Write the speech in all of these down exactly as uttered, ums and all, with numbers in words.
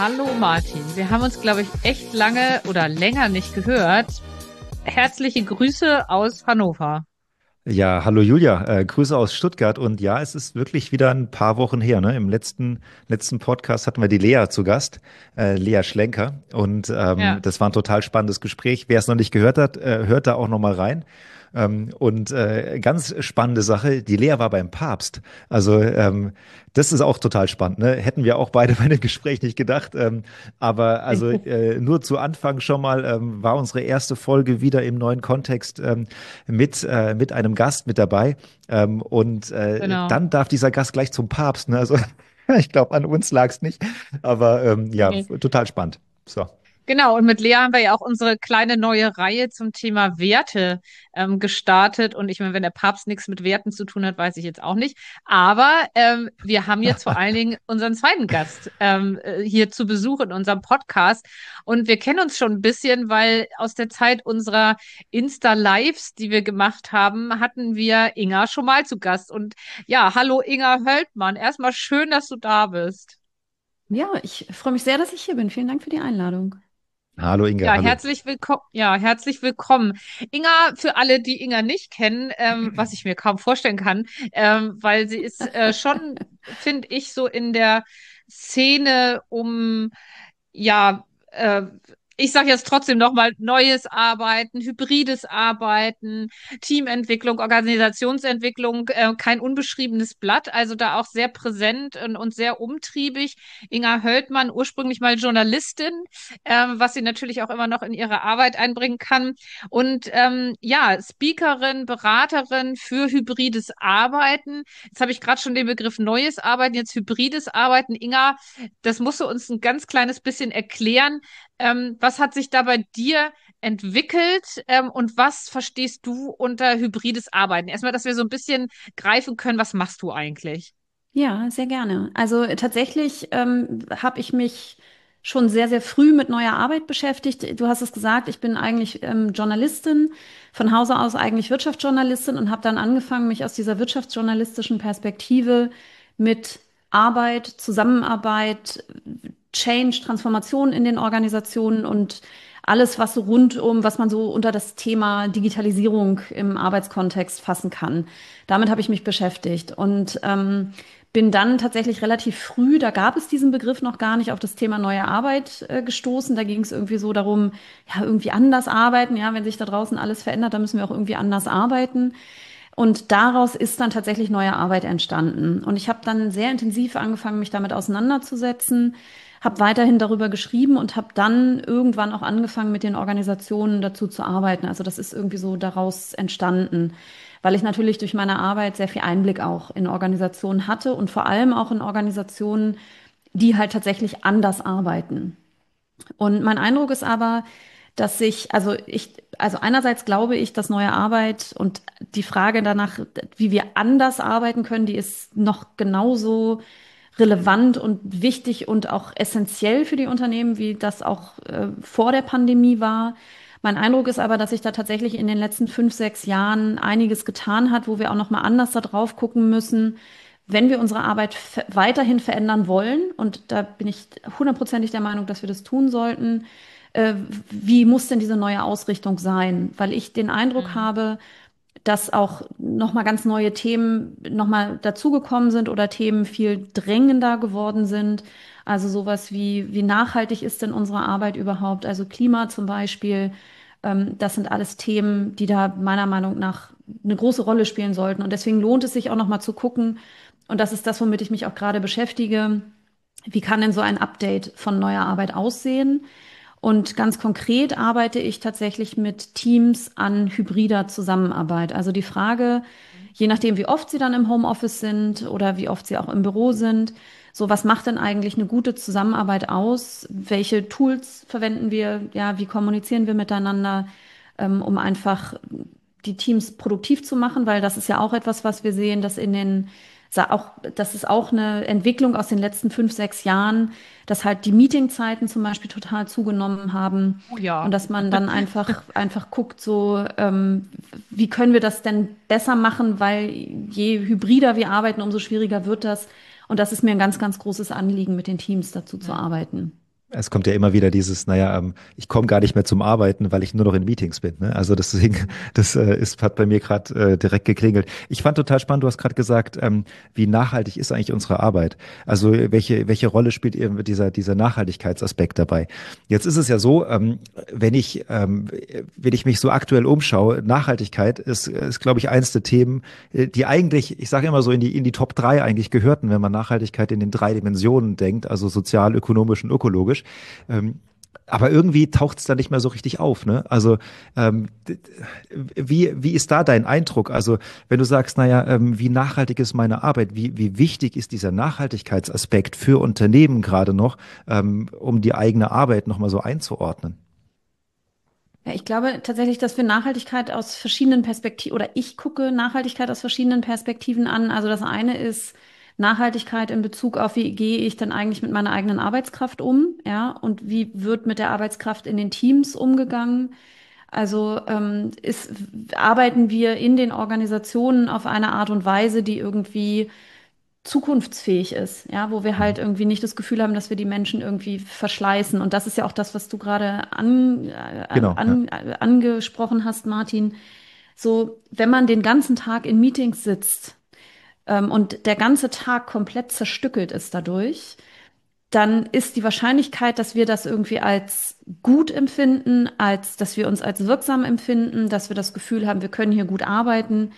Hallo Martin, wir haben uns, glaube ich, echt lange oder länger nicht gehört. Herzliche Grüße aus Hannover. Ja, hallo Julia, äh, Grüße aus Stuttgart. Und ja, es ist wirklich wieder ein paar Wochen her. Ne? Im letzten, letzten Podcast hatten wir die Lea zu Gast, äh, Lea Schlenker. Und ähm, Ja, das war ein total spannendes Gespräch. Wer es noch nicht gehört hat, äh, hört da auch noch mal rein. Ähm, und äh, ganz spannende Sache, die Lea war beim Papst. Also ähm, das ist auch total spannend. Ne? Hätten wir auch beide bei dem Gespräch nicht gedacht. Ähm, aber also äh, nur zu Anfang schon mal ähm, war unsere erste Folge wieder im neuen Kontext ähm, mit, äh, mit einem Gast mit dabei. Ähm, und äh, genau. dann darf dieser Gast gleich zum Papst. Ne? Also ich glaube, an uns lag es nicht. Aber ähm, ja, Nee. total spannend. So. Genau, und mit Lea haben wir ja auch unsere kleine neue Reihe zum Thema Werte ähm, gestartet. Und ich meine, wenn der Papst nichts mit Werten zu tun hat, weiß ich jetzt auch nicht. Aber ähm, wir haben jetzt vor allen Dingen unseren zweiten Gast ähm, äh, hier zu Besuch in unserem Podcast. Und wir kennen uns schon ein bisschen, weil aus der Zeit unserer Insta-Lives, die wir gemacht haben, hatten wir Inga schon mal zu Gast. Und ja, hallo Inga Höldmann. Erstmal schön, dass du da bist. Ja, ich freue mich sehr, dass ich hier bin. Vielen Dank für die Einladung. Hallo Inga, Ja, hallo. herzlich willkommen. Ja, herzlich willkommen. Inga, für alle, die Inga nicht kennen, ähm, was ich mir kaum vorstellen kann, ähm, weil sie ist äh, schon, finde ich, so in der Szene um, ja, äh, ich sage jetzt trotzdem nochmal, neues Arbeiten, hybrides Arbeiten, Teamentwicklung, Organisationsentwicklung, äh, kein unbeschriebenes Blatt, also da auch sehr präsent und, und sehr umtriebig. Inga Höldmann, ursprünglich mal Journalistin, ähm, was sie natürlich auch immer noch in ihre Arbeit einbringen kann. Und ähm, ja, Speakerin, Beraterin für hybrides Arbeiten. Jetzt habe ich gerade schon den Begriff neues Arbeiten, jetzt hybrides Arbeiten. Inga, das musst du uns ein ganz kleines bisschen erklären. Ähm, was hat sich da bei dir entwickelt ähm, und was verstehst du unter hybrides Arbeiten? Erstmal, dass wir so ein bisschen greifen können, was machst du eigentlich? Ja, sehr gerne. Also tatsächlich ähm, habe ich mich schon sehr, sehr früh mit neuer Arbeit beschäftigt. Du hast es gesagt, ich bin eigentlich ähm, Journalistin, von Hause aus eigentlich Wirtschaftsjournalistin und habe dann angefangen, mich aus dieser wirtschaftsjournalistischen Perspektive mit Arbeit, Zusammenarbeit, Change, Transformation in den Organisationen und alles, was so rund um, was man so unter das Thema Digitalisierung im Arbeitskontext fassen kann. Damit habe ich mich beschäftigt und ähm, bin dann tatsächlich relativ früh, da gab es diesen Begriff noch gar nicht, auf das Thema neue Arbeit äh, gestoßen. Da ging es irgendwie so darum, ja, irgendwie anders arbeiten. Ja, wenn sich da draußen alles verändert, dann müssen wir auch irgendwie anders arbeiten. Und daraus ist dann tatsächlich neue Arbeit entstanden. Und ich habe dann sehr intensiv angefangen, mich damit auseinanderzusetzen, habe weiterhin darüber geschrieben und habe dann irgendwann auch angefangen, mit den Organisationen dazu zu arbeiten. Also das ist irgendwie so daraus entstanden, weil ich natürlich durch meine Arbeit sehr viel Einblick auch in Organisationen hatte und vor allem auch in Organisationen, die halt tatsächlich anders arbeiten. Und mein Eindruck ist aber, dass sich, also ich, also einerseits glaube ich, dass neue Arbeit und die Frage danach, wie wir anders arbeiten können, die ist noch genauso relevant und wichtig und auch essentiell für die Unternehmen, wie das auch äh, vor der Pandemie war. Mein Eindruck ist aber, dass sich da tatsächlich in den letzten fünf, sechs Jahren einiges getan hat, wo wir auch noch mal anders da drauf gucken müssen, wenn wir unsere Arbeit ver- weiterhin verändern wollen. Und da bin ich hundertprozentig der Meinung, dass wir das tun sollten. Äh, wie muss denn diese neue Ausrichtung sein? Weil ich den Eindruck Hm. habe, dass auch nochmal ganz neue Themen nochmal dazugekommen sind oder Themen viel drängender geworden sind. Also sowas wie, wie nachhaltig ist denn unsere Arbeit überhaupt? Also Klima zum Beispiel. Ähm, das sind alles Themen, die da meiner Meinung nach eine große Rolle spielen sollten. Und deswegen lohnt es sich auch nochmal zu gucken. Und das ist das, womit ich mich auch gerade beschäftige. Wie kann denn so ein Update von neuer Arbeit aussehen? Und ganz konkret arbeite ich tatsächlich mit Teams an hybrider Zusammenarbeit. Also die Frage, je nachdem, wie oft sie dann im Homeoffice sind oder wie oft sie auch im Büro sind, so was macht denn eigentlich eine gute Zusammenarbeit aus? Welche Tools verwenden wir? Ja, wie kommunizieren wir miteinander, ähm, um einfach die Teams produktiv zu machen? Weil das ist ja auch etwas, was wir sehen, dass in den sa- auch, das ist auch eine Entwicklung aus den letzten fünf, sechs Jahren, dass halt die Meetingzeiten zum Beispiel total zugenommen haben Oh und ja. dass man dann einfach, einfach guckt, so, ähm, wie können wir das denn besser machen, weil je hybrider wir arbeiten, umso schwieriger wird das. Und das ist mir ein ganz, ganz großes Anliegen, mit den Teams dazu zu Hm. arbeiten. Es kommt ja immer wieder dieses, naja, ähm, ich komme gar nicht mehr zum Arbeiten, weil ich nur noch in Meetings bin. Ne? Also deswegen, das äh, ist, hat bei mir gerade äh, direkt geklingelt. Ich fand total spannend, du hast gerade gesagt, ähm, wie nachhaltig ist eigentlich unsere Arbeit? Also welche, welche Rolle spielt eben dieser, dieser Nachhaltigkeitsaspekt dabei? Jetzt ist es ja so, ähm, wenn ich, ähm, wenn ich mich so aktuell umschaue, Nachhaltigkeit ist, ist glaube ich, eins der Themen, äh, die eigentlich, ich sage immer so, in die, in die Top drei eigentlich gehörten, wenn man Nachhaltigkeit in den drei Dimensionen denkt, also sozial, ökonomisch und ökologisch. Ähm, aber irgendwie taucht es da nicht mehr so richtig auf, ne? Also ähm, wie, wie ist da dein Eindruck? Also wenn du sagst, naja, ähm, wie nachhaltig ist meine Arbeit? Wie, wie wichtig ist dieser Nachhaltigkeitsaspekt für Unternehmen gerade noch, ähm, um die eigene Arbeit nochmal so einzuordnen? Ja, ich glaube tatsächlich, dass wir Nachhaltigkeit aus verschiedenen Perspektiven, oder ich gucke Nachhaltigkeit aus verschiedenen Perspektiven an. Also das eine ist Nachhaltigkeit in Bezug auf, wie gehe ich denn eigentlich mit meiner eigenen Arbeitskraft um, ja, und wie wird mit der Arbeitskraft in den Teams umgegangen? Also ähm, ist, arbeiten wir in den Organisationen auf eine Art und Weise, die irgendwie zukunftsfähig ist, ja, wo wir halt Mhm. irgendwie nicht das Gefühl haben, dass wir die Menschen irgendwie verschleißen. Und das ist ja auch das, was du gerade an, äh, Genau, ja. an, äh, angesprochen hast, Martin. So, wenn man den ganzen Tag in Meetings sitzt, ähm, und der ganze Tag komplett zerstückelt ist dadurch, dann ist die Wahrscheinlichkeit, dass wir das irgendwie als gut empfinden, als dass wir uns als wirksam empfinden, dass wir das Gefühl haben, wir können hier gut arbeiten,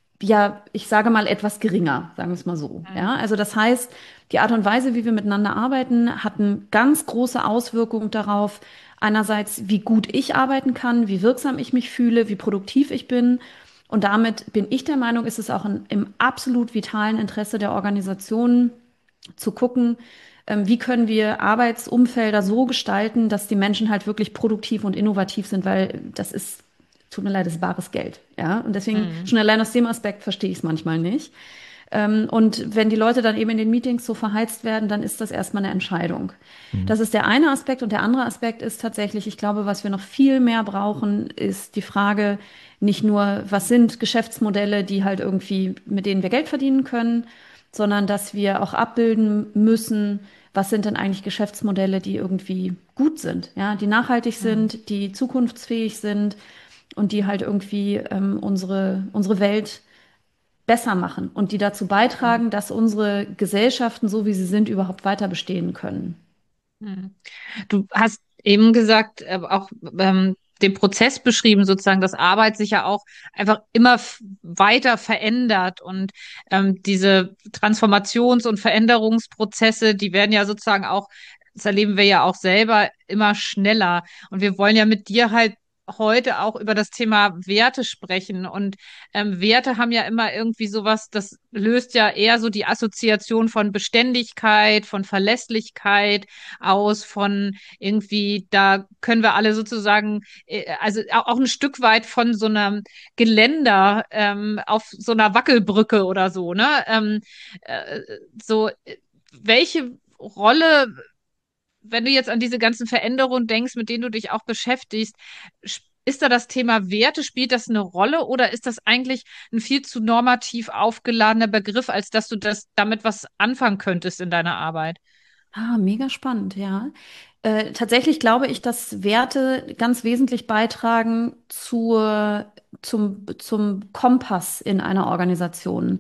ja, ich sage mal etwas geringer, sagen wir es mal so. Ja, also das heißt, die Art und Weise, wie wir miteinander arbeiten, hat eine ganz große Auswirkung darauf, einerseits, wie gut ich arbeiten kann, wie wirksam ich mich fühle, wie produktiv ich bin. Und damit bin ich der Meinung, ist es auch in, im absolut vitalen Interesse der Organisation zu gucken, ähm, wie können wir Arbeitsumfelder so gestalten, dass die Menschen halt wirklich produktiv und innovativ sind, weil das ist, tut mir leid, das ist bares Geld. Ja, und deswegen Mhm. schon allein aus dem Aspekt verstehe ich es manchmal nicht. Ähm, und wenn die Leute dann eben in den Meetings so verheizt werden, dann ist das erstmal eine Entscheidung. Mhm. Das ist der eine Aspekt. Und der andere Aspekt ist tatsächlich, ich glaube, was wir noch viel mehr brauchen, ist die Frage nicht nur, was sind Geschäftsmodelle, die halt irgendwie, mit denen wir Geld verdienen können, sondern dass wir auch abbilden müssen, was sind denn eigentlich Geschäftsmodelle, die irgendwie gut sind, ja, die nachhaltig Mhm. sind, die zukunftsfähig sind und die halt irgendwie ähm, unsere, unsere Welt besser machen und die dazu Mhm. beitragen, dass unsere Gesellschaften, so wie sie sind, überhaupt weiter bestehen können. Mhm. Du hast eben gesagt, äh, auch ähm, den Prozess beschrieben, sozusagen, dass Arbeit sich ja auch einfach immer f- weiter verändert und ähm, diese Transformations- und Veränderungsprozesse, die werden ja sozusagen auch, das erleben wir ja auch selber, immer schneller. Und wir wollen ja mit dir halt heute auch über das Thema Werte sprechen. Und ähm, Werte haben ja immer irgendwie sowas, das löst ja eher so die Assoziation von Beständigkeit, von Verlässlichkeit aus, von irgendwie, da können wir alle sozusagen, äh, also au- auch ein Stück weit von so einem Geländer ähm, auf so einer Wackelbrücke oder so, ne? Ähm, äh, so, äh, welche Rolle, wenn du jetzt an diese ganzen Veränderungen denkst, mit denen du dich auch beschäftigst, sp- ist da das Thema Werte, spielt das eine Rolle oder ist das eigentlich ein viel zu normativ aufgeladener Begriff, als dass du das damit was anfangen könntest in deiner Arbeit? Ah, mega spannend, ja. Äh, tatsächlich glaube ich, dass Werte ganz wesentlich beitragen zur, zum, zum Kompass in einer Organisation.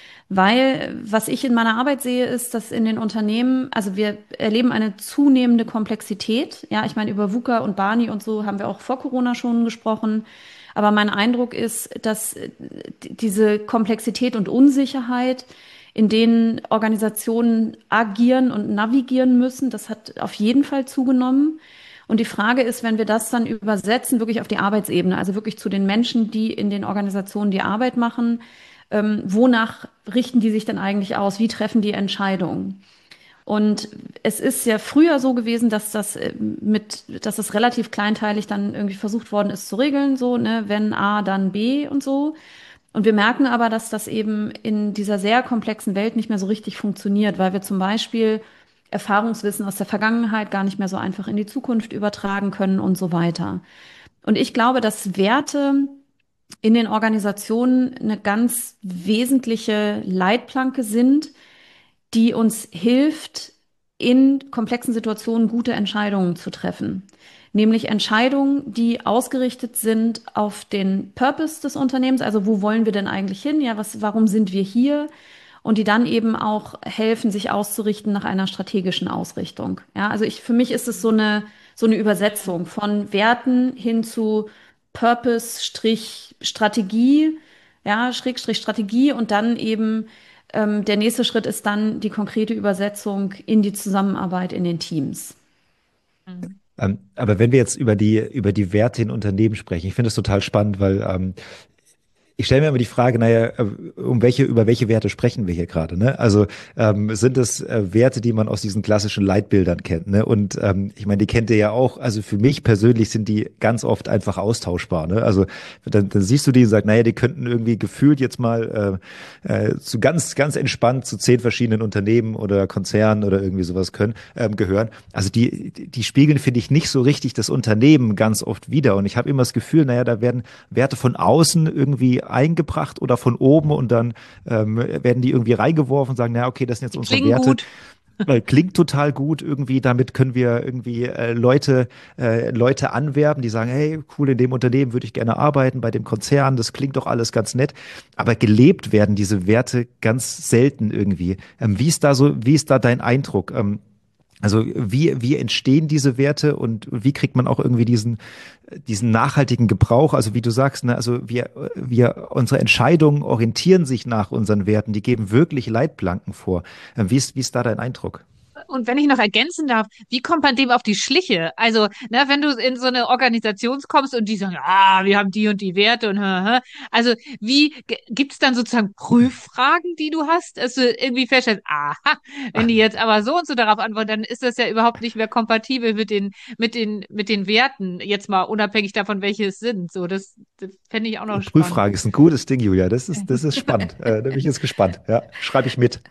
Weil was ich in meiner Arbeit sehe, ist, dass in den Unternehmen, also wir erleben eine zunehmende Komplexität. Ja, ich meine, über VUCA und Barney und so haben wir auch vor Corona schon gesprochen. Aber mein Eindruck ist, dass äh, diese Komplexität und Unsicherheit, in denen Organisationen agieren und navigieren müssen, das hat auf jeden Fall zugenommen. Und die Frage ist, wenn wir das dann übersetzen, wirklich auf die Arbeitsebene, also wirklich zu den Menschen, die in den Organisationen die Arbeit machen, ähm, wonach richten die sich denn eigentlich aus? Wie treffen die Entscheidungen? Und es ist ja früher so gewesen, dass das äh, mit, dass das relativ kleinteilig dann irgendwie versucht worden ist zu regeln, so, ne, wenn A, dann B und so. Und wir merken aber, dass das eben in dieser sehr komplexen Welt nicht mehr so richtig funktioniert, weil wir zum Beispiel Erfahrungswissen aus der Vergangenheit gar nicht mehr so einfach in die Zukunft übertragen können und so weiter. Und ich glaube, dass Werte in den Organisationen eine ganz wesentliche Leitplanke sind, die uns hilft, in komplexen Situationen gute Entscheidungen zu treffen. Nämlich Entscheidungen, die ausgerichtet sind auf den Purpose des Unternehmens, also wo wollen wir denn eigentlich hin? Ja, was, warum sind wir hier? Und die dann eben auch helfen, sich auszurichten nach einer strategischen Ausrichtung. Ja, also ich, für mich ist es so eine, so eine Übersetzung von Werten hin zu Purpose, Strich, Strategie, ja, Schrägstrich Strategie und dann eben ähm, der nächste Schritt ist dann die konkrete Übersetzung in die Zusammenarbeit in den Teams. Mhm. Ähm, aber wenn wir jetzt über die, über die Werte in Unternehmen sprechen, ich finde es total spannend, weil ähm, ich stelle mir immer die Frage, naja, äh, um welche, über welche Werte sprechen wir hier gerade, ne? Also ähm, sind es äh, Werte, die man aus diesen klassischen Leitbildern kennt, ne? Und ähm, ich meine, die kennt ihr ja auch. Also für mich persönlich sind die ganz oft einfach austauschbar, ne? Also dann, dann siehst du die und sagst, naja, die könnten irgendwie gefühlt jetzt mal äh, äh, zu ganz, ganz entspannt zu zehn verschiedenen Unternehmen oder Konzernen oder irgendwie sowas können ähm, gehören. Also die, die spiegeln, finde ich, nicht so richtig das Unternehmen ganz oft wider. Und ich habe immer das Gefühl, naja, da werden Werte von außen irgendwie eingebracht oder von oben und dann ähm, werden die irgendwie reingeworfen und sagen, na okay, das sind jetzt Die unsere klingen Werte. gut. Weil klingt total gut irgendwie, damit können wir irgendwie äh, Leute, äh, Leute anwerben, die sagen, hey, cool, in dem Unternehmen würde ich gerne arbeiten, bei dem Konzern, das klingt doch alles ganz nett. Aber gelebt werden diese Werte ganz selten irgendwie. Ähm, wie ist da so, wie ist da dein Eindruck? Ähm, also wie, wie entstehen diese Werte und wie kriegt man auch irgendwie diesen, diesen nachhaltigen Gebrauch? Also wie du sagst, ne, also wir, wir, unsere Entscheidungen orientieren sich nach unseren Werten, die geben wirklich Leitplanken vor. Ähm, Wie ist, wie ist da dein Eindruck? Und wenn ich noch ergänzen darf, wie kommt man dem auf die Schliche? Also, ne, wenn du in so eine Organisation kommst und die sagen, ah, wir haben die und die Werte und hä, hä. Also, wie gibt es dann sozusagen Prüffragen, die du hast, dass du irgendwie feststellst, aha, wenn die jetzt aber so und so darauf antworten, dann ist das ja überhaupt nicht mehr kompatibel mit den mit den mit den Werten, jetzt mal unabhängig davon, welche es sind. So, das, das fände ich auch noch spannend. Prüffrage ist ein gutes Ding, Julia. Das ist, das ist spannend. Äh, da bin ich jetzt gespannt. Ja, schreibe ich mit.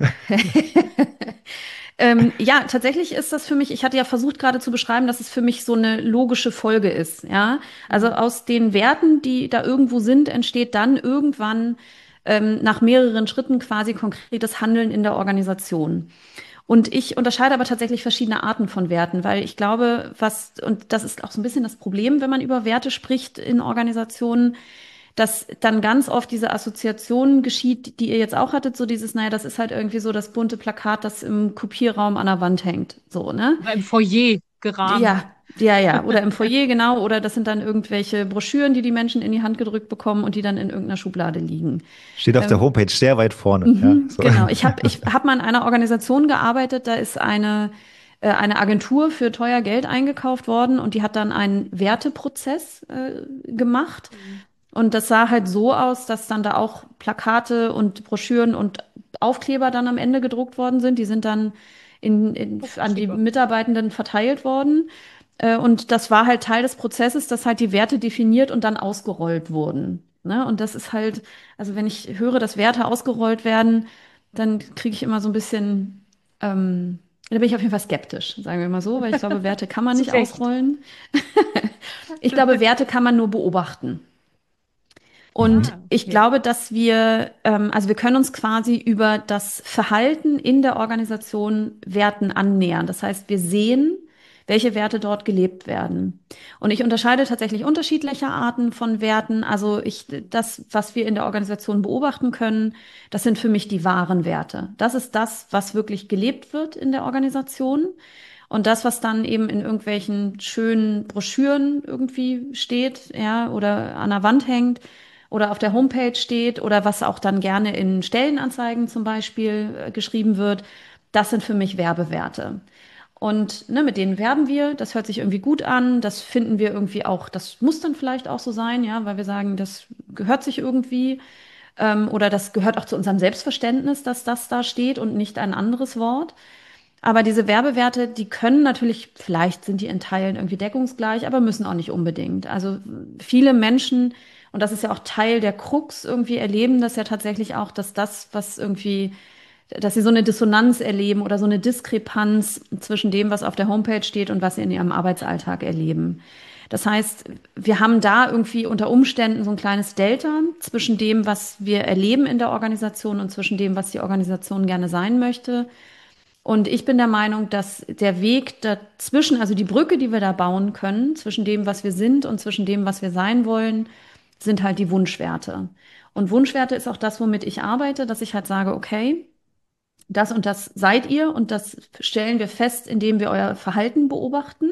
Ähm, ja, tatsächlich ist das für mich, ich hatte ja versucht gerade zu beschreiben, dass es für mich so eine logische Folge ist, ja. Also aus den Werten, die da irgendwo sind, entsteht dann irgendwann ähm, nach mehreren Schritten quasi konkretes Handeln in der Organisation. Und ich unterscheide aber tatsächlich verschiedene Arten von Werten, weil ich glaube, was, und das ist auch so ein bisschen das Problem, wenn man über Werte spricht in Organisationen, dass dann ganz oft diese Assoziation geschieht, die ihr jetzt auch hattet, so dieses, naja, das ist halt irgendwie so das bunte Plakat, das im Kopierraum an der Wand hängt, so, ne? Oder im Foyer gerahmt. Ja, ja, ja, oder im Foyer, genau, oder das sind dann irgendwelche Broschüren, die die Menschen in die Hand gedrückt bekommen und die dann in irgendeiner Schublade liegen. Steht auf der Ähm, Homepage sehr weit vorne. Ja, Mhm, so. genau. Ich habe ich hab mal in einer Organisation gearbeitet, da ist eine, äh, eine Agentur für teuer Geld eingekauft worden und die hat dann einen Werteprozess äh, gemacht. Und das sah halt so aus, dass dann da auch Plakate und Broschüren und Aufkleber dann am Ende gedruckt worden sind. Die sind dann in, in, Oh, an die super. Mitarbeitenden verteilt worden. Äh, Und das war halt Teil des Prozesses, dass halt die Werte definiert und dann ausgerollt wurden. Ne? Und das ist halt, also wenn ich höre, dass Werte ausgerollt werden, dann kriege ich immer so ein bisschen, ähm, da bin ich auf jeden Fall skeptisch, sagen wir mal so, weil ich glaube, Werte kann man Zu nicht Recht. ausrollen. Ich glaube, Werte kann man nur beobachten. Und Ah, ich okay. glaube, dass wir, ähm, also wir können uns quasi über das Verhalten in der Organisation Werten annähern. Das heißt, wir sehen, welche Werte dort gelebt werden. Und ich unterscheide tatsächlich unterschiedliche Arten von Werten. Also ich, das, was wir in der Organisation beobachten können, das sind für mich die wahren Werte. Das ist das, was wirklich gelebt wird in der Organisation. Und das, was dann eben in irgendwelchen schönen Broschüren irgendwie steht, ja, oder an der Wand hängt oder auf der Homepage steht oder was auch dann gerne in Stellenanzeigen zum Beispiel äh, geschrieben wird, das sind für mich Werbewerte. Und ne, mit denen werben wir, das hört sich irgendwie gut an, das finden wir irgendwie auch, das muss dann vielleicht auch so sein, ja, weil wir sagen, das gehört sich irgendwie ähm, oder das gehört auch zu unserem Selbstverständnis, dass das da steht und nicht ein anderes Wort. Aber diese Werbewerte, die können natürlich, vielleicht sind die in Teilen irgendwie deckungsgleich, aber müssen auch nicht unbedingt. Also viele Menschen, und das ist ja auch Teil der Krux, irgendwie erleben das ja tatsächlich auch, dass das, was irgendwie, dass sie so eine Dissonanz erleben oder so eine Diskrepanz zwischen dem, was auf der Homepage steht und was sie in ihrem Arbeitsalltag erleben. Das heißt, wir haben da irgendwie unter Umständen so ein kleines Delta zwischen dem, was wir erleben in der Organisation und zwischen dem, was die Organisation gerne sein möchte. Und ich bin der Meinung, dass der Weg dazwischen, also die Brücke, die wir da bauen können, zwischen dem, was wir sind und zwischen dem, was wir sein wollen, sind halt die Wunschwerte. Und Wunschwerte ist auch das, womit ich arbeite, dass ich halt sage, okay, das und das seid ihr und das stellen wir fest, indem wir euer Verhalten beobachten.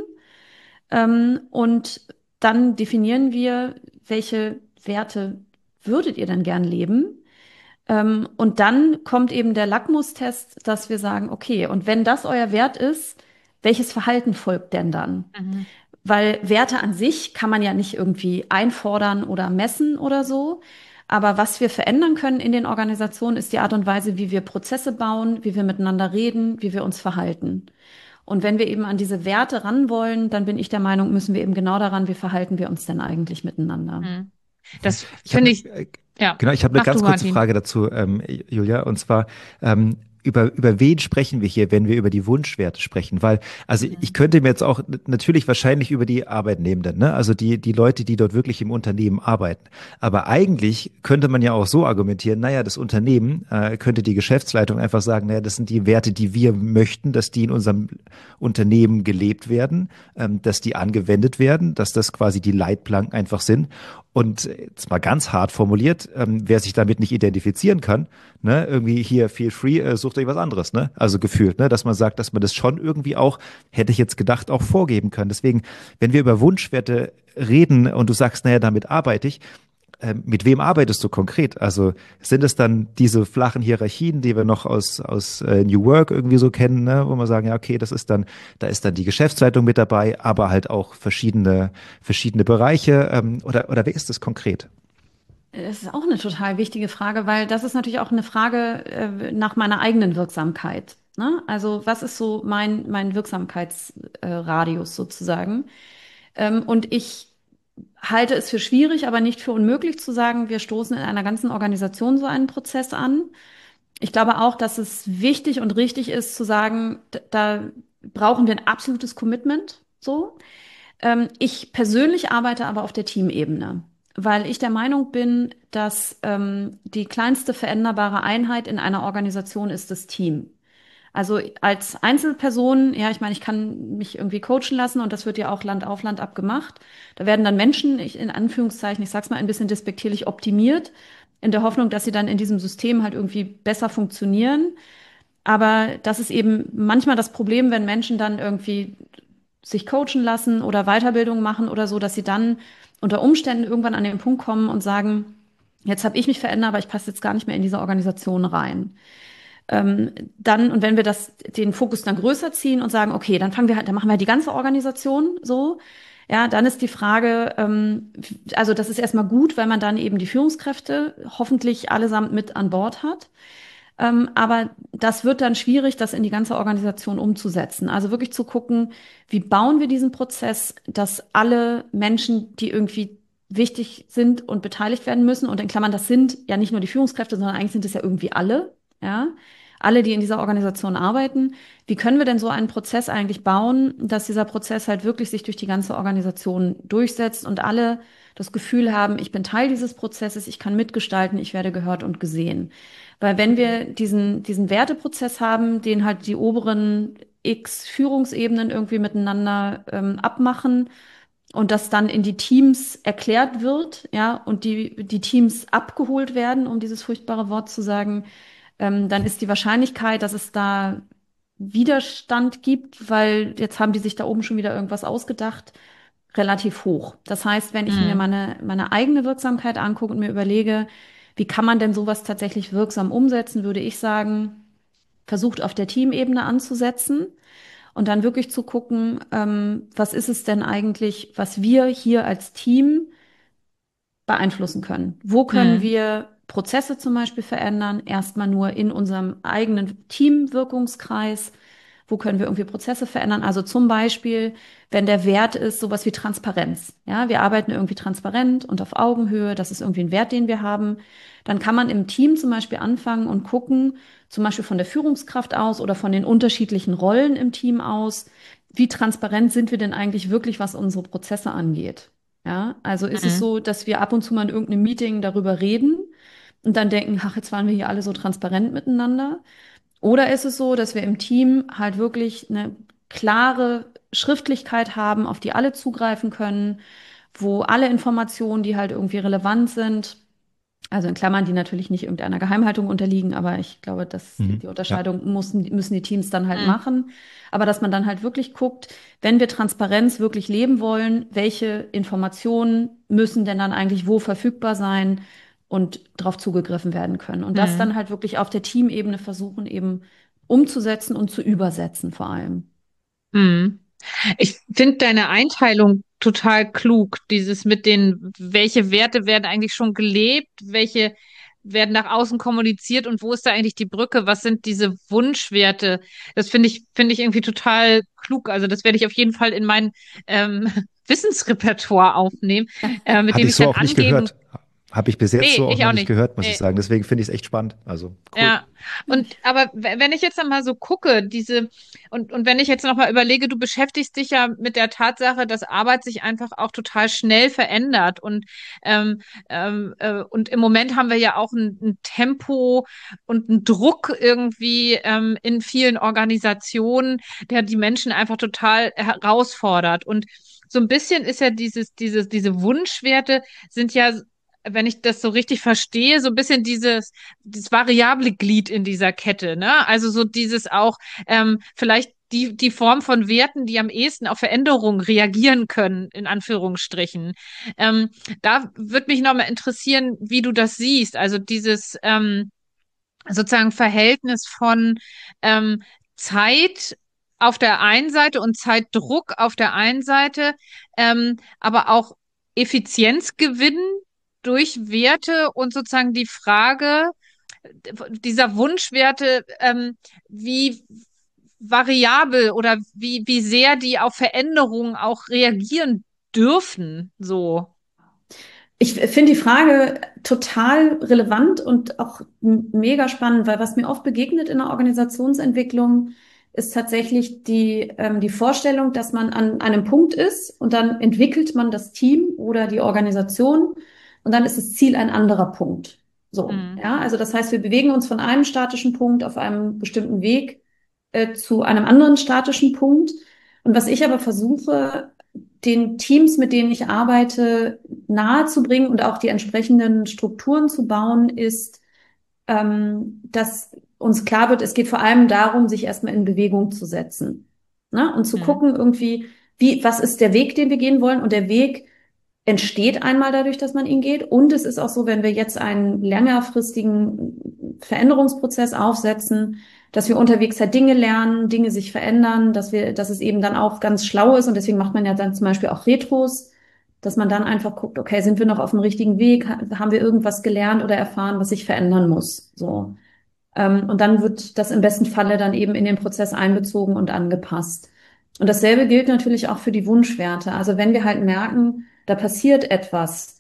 Ähm, und dann definieren wir, welche Werte würdet ihr denn gern leben? Ähm, und dann kommt eben der Lackmustest, dass wir sagen, okay, und wenn das euer Wert ist, welches Verhalten folgt denn dann? Mhm. Weil Werte an sich kann man ja nicht irgendwie einfordern oder messen oder so. Aber was wir verändern können in den Organisationen, ist die Art und Weise, wie wir Prozesse bauen, wie wir miteinander reden, wie wir uns verhalten. Und wenn wir eben an diese Werte ran wollen, dann bin ich der Meinung, müssen wir eben genau daran, wie verhalten wir uns denn eigentlich miteinander. Mhm. Das Ich habe finde ich, äh, ja. genau, ich habe eine Mach du, ganz kurze Martin. Frage dazu, ähm, Julia, und zwar ähm, über über wen sprechen wir hier, wenn wir über die Wunschwerte sprechen? Weil also ich Mhm. könnte mir jetzt auch n- natürlich wahrscheinlich über die Arbeitnehmenden, ne? Also die die Leute, die dort wirklich im Unternehmen arbeiten. Aber eigentlich könnte man ja auch so argumentieren: Naja, das Unternehmen äh, könnte die Geschäftsleitung einfach sagen: Naja, das sind die Werte, die wir möchten, dass die in unserem Unternehmen gelebt werden, ähm, dass die angewendet werden, dass das quasi die Leitplanken einfach sind. Und jetzt mal ganz hart formuliert, ähm, wer sich damit nicht identifizieren kann, ne, irgendwie hier feel free, äh, sucht euch was anderes, ne? Also gefühlt, ne, dass man sagt, dass man das schon irgendwie auch, hätte ich jetzt gedacht, auch vorgeben kann. Deswegen, wenn wir über Wunschwerte reden und du sagst, naja, damit arbeite ich, äh, mit wem arbeitest du konkret? Also sind es dann diese flachen Hierarchien, die wir noch aus, aus äh, New Work irgendwie so kennen, ne? Wo man sagen, ja, okay, das ist dann, da ist dann die Geschäftsleitung mit dabei, aber halt auch verschiedene, verschiedene Bereiche. Ähm, oder, oder wer ist das konkret? Das ist auch eine total wichtige Frage, weil das ist natürlich auch eine Frage äh, nach meiner eigenen Wirksamkeit. Ne? Also was ist so mein, mein Wirksamkeitsradius äh, Radius sozusagen? Ähm, und ich halte es für schwierig, aber nicht für unmöglich zu sagen, wir stoßen in einer ganzen Organisation so einen Prozess an. Ich glaube auch, dass es wichtig und richtig ist zu sagen, d- da brauchen wir ein absolutes Commitment, so. Ähm, ich persönlich arbeite aber auf der Teamebene, weil ich der Meinung bin, dass ähm, die kleinste veränderbare Einheit in einer Organisation ist das Team. Also als Einzelperson, ja, ich meine, ich kann mich irgendwie coachen lassen und das wird ja auch Land auf Land ab gemacht. Da werden dann Menschen, ich, in Anführungszeichen, ich sag's mal ein bisschen despektierlich, optimiert, in der Hoffnung, dass sie dann in diesem System halt irgendwie besser funktionieren. Aber das ist eben manchmal das Problem, wenn Menschen dann irgendwie sich coachen lassen oder Weiterbildung machen oder so, dass sie dann unter Umständen irgendwann an den Punkt kommen und sagen, jetzt habe ich mich verändert, aber ich passe jetzt gar nicht mehr in diese Organisation rein. Ähm, dann, und wenn wir das, den Fokus dann größer ziehen und sagen, okay, dann fangen wir halt, dann machen wir die ganze Organisation so, ja, dann ist die Frage, ähm, also das ist erstmal gut, weil man dann eben die Führungskräfte hoffentlich allesamt mit an Bord hat. Ähm, aber das wird dann schwierig, das in die ganze Organisation umzusetzen. Also wirklich zu gucken, wie bauen wir diesen Prozess, dass alle Menschen, die irgendwie wichtig sind und beteiligt werden müssen, und in Klammern, das sind ja nicht nur die Führungskräfte, sondern eigentlich sind es ja irgendwie alle, ja, alle, die in dieser Organisation arbeiten. Wie können wir denn so einen Prozess eigentlich bauen, dass dieser Prozess halt wirklich sich durch die ganze Organisation durchsetzt und alle das Gefühl haben, ich bin Teil dieses Prozesses, ich kann mitgestalten, ich werde gehört und gesehen. Weil wenn wir diesen, diesen Werteprozess haben, den halt die oberen X Führungsebenen irgendwie miteinander ähm, abmachen und das dann in die Teams erklärt wird, ja, und die, die Teams abgeholt werden, um dieses furchtbare Wort zu sagen, ähm, dann ist die Wahrscheinlichkeit, dass es da Widerstand gibt, weil jetzt haben die sich da oben schon wieder irgendwas ausgedacht, relativ hoch. Das heißt, wenn ich mir Mhm. meine, meine eigene Wirksamkeit angucke und mir überlege, wie kann man denn sowas tatsächlich wirksam umsetzen, würde ich sagen, versucht auf der Teamebene anzusetzen und dann wirklich zu gucken, ähm, was ist es denn eigentlich, was wir hier als Team beeinflussen können. Wo können Mhm. wir Prozesse zum Beispiel verändern? Erstmal nur in unserem eigenen Teamwirkungskreis. Wo können wir irgendwie Prozesse verändern? Also zum Beispiel, wenn der Wert ist, sowas wie Transparenz. Ja, wir arbeiten irgendwie transparent und auf Augenhöhe. Das ist irgendwie ein Wert, den wir haben. Dann kann man im Team zum Beispiel anfangen und gucken, zum Beispiel von der Führungskraft aus oder von den unterschiedlichen Rollen im Team aus, wie transparent sind wir denn eigentlich wirklich, was unsere Prozesse angeht? Ja, also ist es Mhm. so, dass wir ab und zu mal in irgendeinem Meeting darüber reden und dann denken, ach, jetzt waren wir hier alle so transparent miteinander. Oder ist es so, dass wir im Team halt wirklich eine klare Schriftlichkeit haben, auf die alle zugreifen können, wo alle Informationen, die halt irgendwie relevant sind, also in Klammern, die natürlich nicht irgendeiner Geheimhaltung unterliegen, aber ich glaube, dass die, Mhm. die Ja. Unterscheidung müssen, müssen die Teams dann halt Mhm. machen. Aber dass man dann halt wirklich guckt, wenn wir Transparenz wirklich leben wollen, welche Informationen müssen denn dann eigentlich wo verfügbar sein und darauf zugegriffen werden können. Und das Mhm. dann halt wirklich auf der Teamebene versuchen, eben umzusetzen und zu übersetzen vor allem. Mhm. Ich finde deine Einteilung total klug. Dieses mit den, welche Werte werden eigentlich schon gelebt, welche werden nach außen kommuniziert und wo ist da eigentlich die Brücke? Was sind diese Wunschwerte? Das finde ich, finde ich irgendwie total klug. Also das werde ich auf jeden Fall in mein ähm, Wissensrepertoire aufnehmen, äh, mit Hatte dem ich ich so dann auch nicht angeben. gehört. Habe ich bis jetzt Nee, so auch ich noch auch nicht nicht. gehört, muss ich Nee. sagen. Deswegen finde ich es echt spannend. Also cool. Ja, und aber w- wenn ich jetzt noch mal so gucke, diese und und wenn ich jetzt noch mal überlege, du beschäftigst dich ja mit der Tatsache, dass Arbeit sich einfach auch total schnell verändert und ähm, ähm, äh, und im Moment haben wir ja auch ein, ein Tempo und einen Druck irgendwie ähm, in vielen Organisationen, der die Menschen einfach total herausfordert und so ein bisschen ist ja dieses dieses diese Wunschwerte sind ja, wenn ich das so richtig verstehe, so ein bisschen dieses das variable Glied in dieser Kette, ne? Also so dieses auch ähm, vielleicht die, die Form von Werten, die am ehesten auf Veränderungen reagieren können, in Anführungsstrichen. Ähm, da würde mich nochmal interessieren, wie du das siehst. Also dieses ähm, sozusagen Verhältnis von ähm, Zeit auf der einen Seite und Zeitdruck auf der einen Seite, ähm, aber auch Effizienzgewinn durch Werte und sozusagen die Frage, dieser Wunschwerte, ähm, wie variabel oder wie, wie sehr die auf Veränderungen auch reagieren dürfen, so. Ich finde die Frage total relevant und auch m- mega spannend, weil was mir oft begegnet in der Organisationsentwicklung ist tatsächlich die, ähm, die Vorstellung, dass man an einem Punkt ist und dann entwickelt man das Team oder die Organisation und dann ist das Ziel ein anderer Punkt. So, Hm. ja, also das heißt, wir bewegen uns von einem statischen Punkt auf einem bestimmten Weg äh, zu einem anderen statischen Punkt. Und was ich aber versuche, den Teams, mit denen ich arbeite, nahezubringen und auch die entsprechenden Strukturen zu bauen, ist, ähm, dass uns klar wird, es geht vor allem darum, sich erstmal in Bewegung zu setzen, ne? Und zu Hm. gucken irgendwie, wie, was ist der Weg, den wir gehen wollen? Und der Weg entsteht einmal dadurch, dass man ihn geht. Und es ist auch so, wenn wir jetzt einen längerfristigen Veränderungsprozess aufsetzen, dass wir unterwegs halt Dinge lernen, Dinge sich verändern, dass wir, dass es eben dann auch ganz schlau ist. Und deswegen macht man ja dann zum Beispiel auch Retros, dass man dann einfach guckt, okay, sind wir noch auf dem richtigen Weg? Haben wir irgendwas gelernt oder erfahren, was sich verändern muss? So. Ähm, und dann wird das im besten Falle dann eben in den Prozess einbezogen und angepasst. Und dasselbe gilt natürlich auch für die Wunschwerte. Also wenn wir halt merken, da passiert etwas,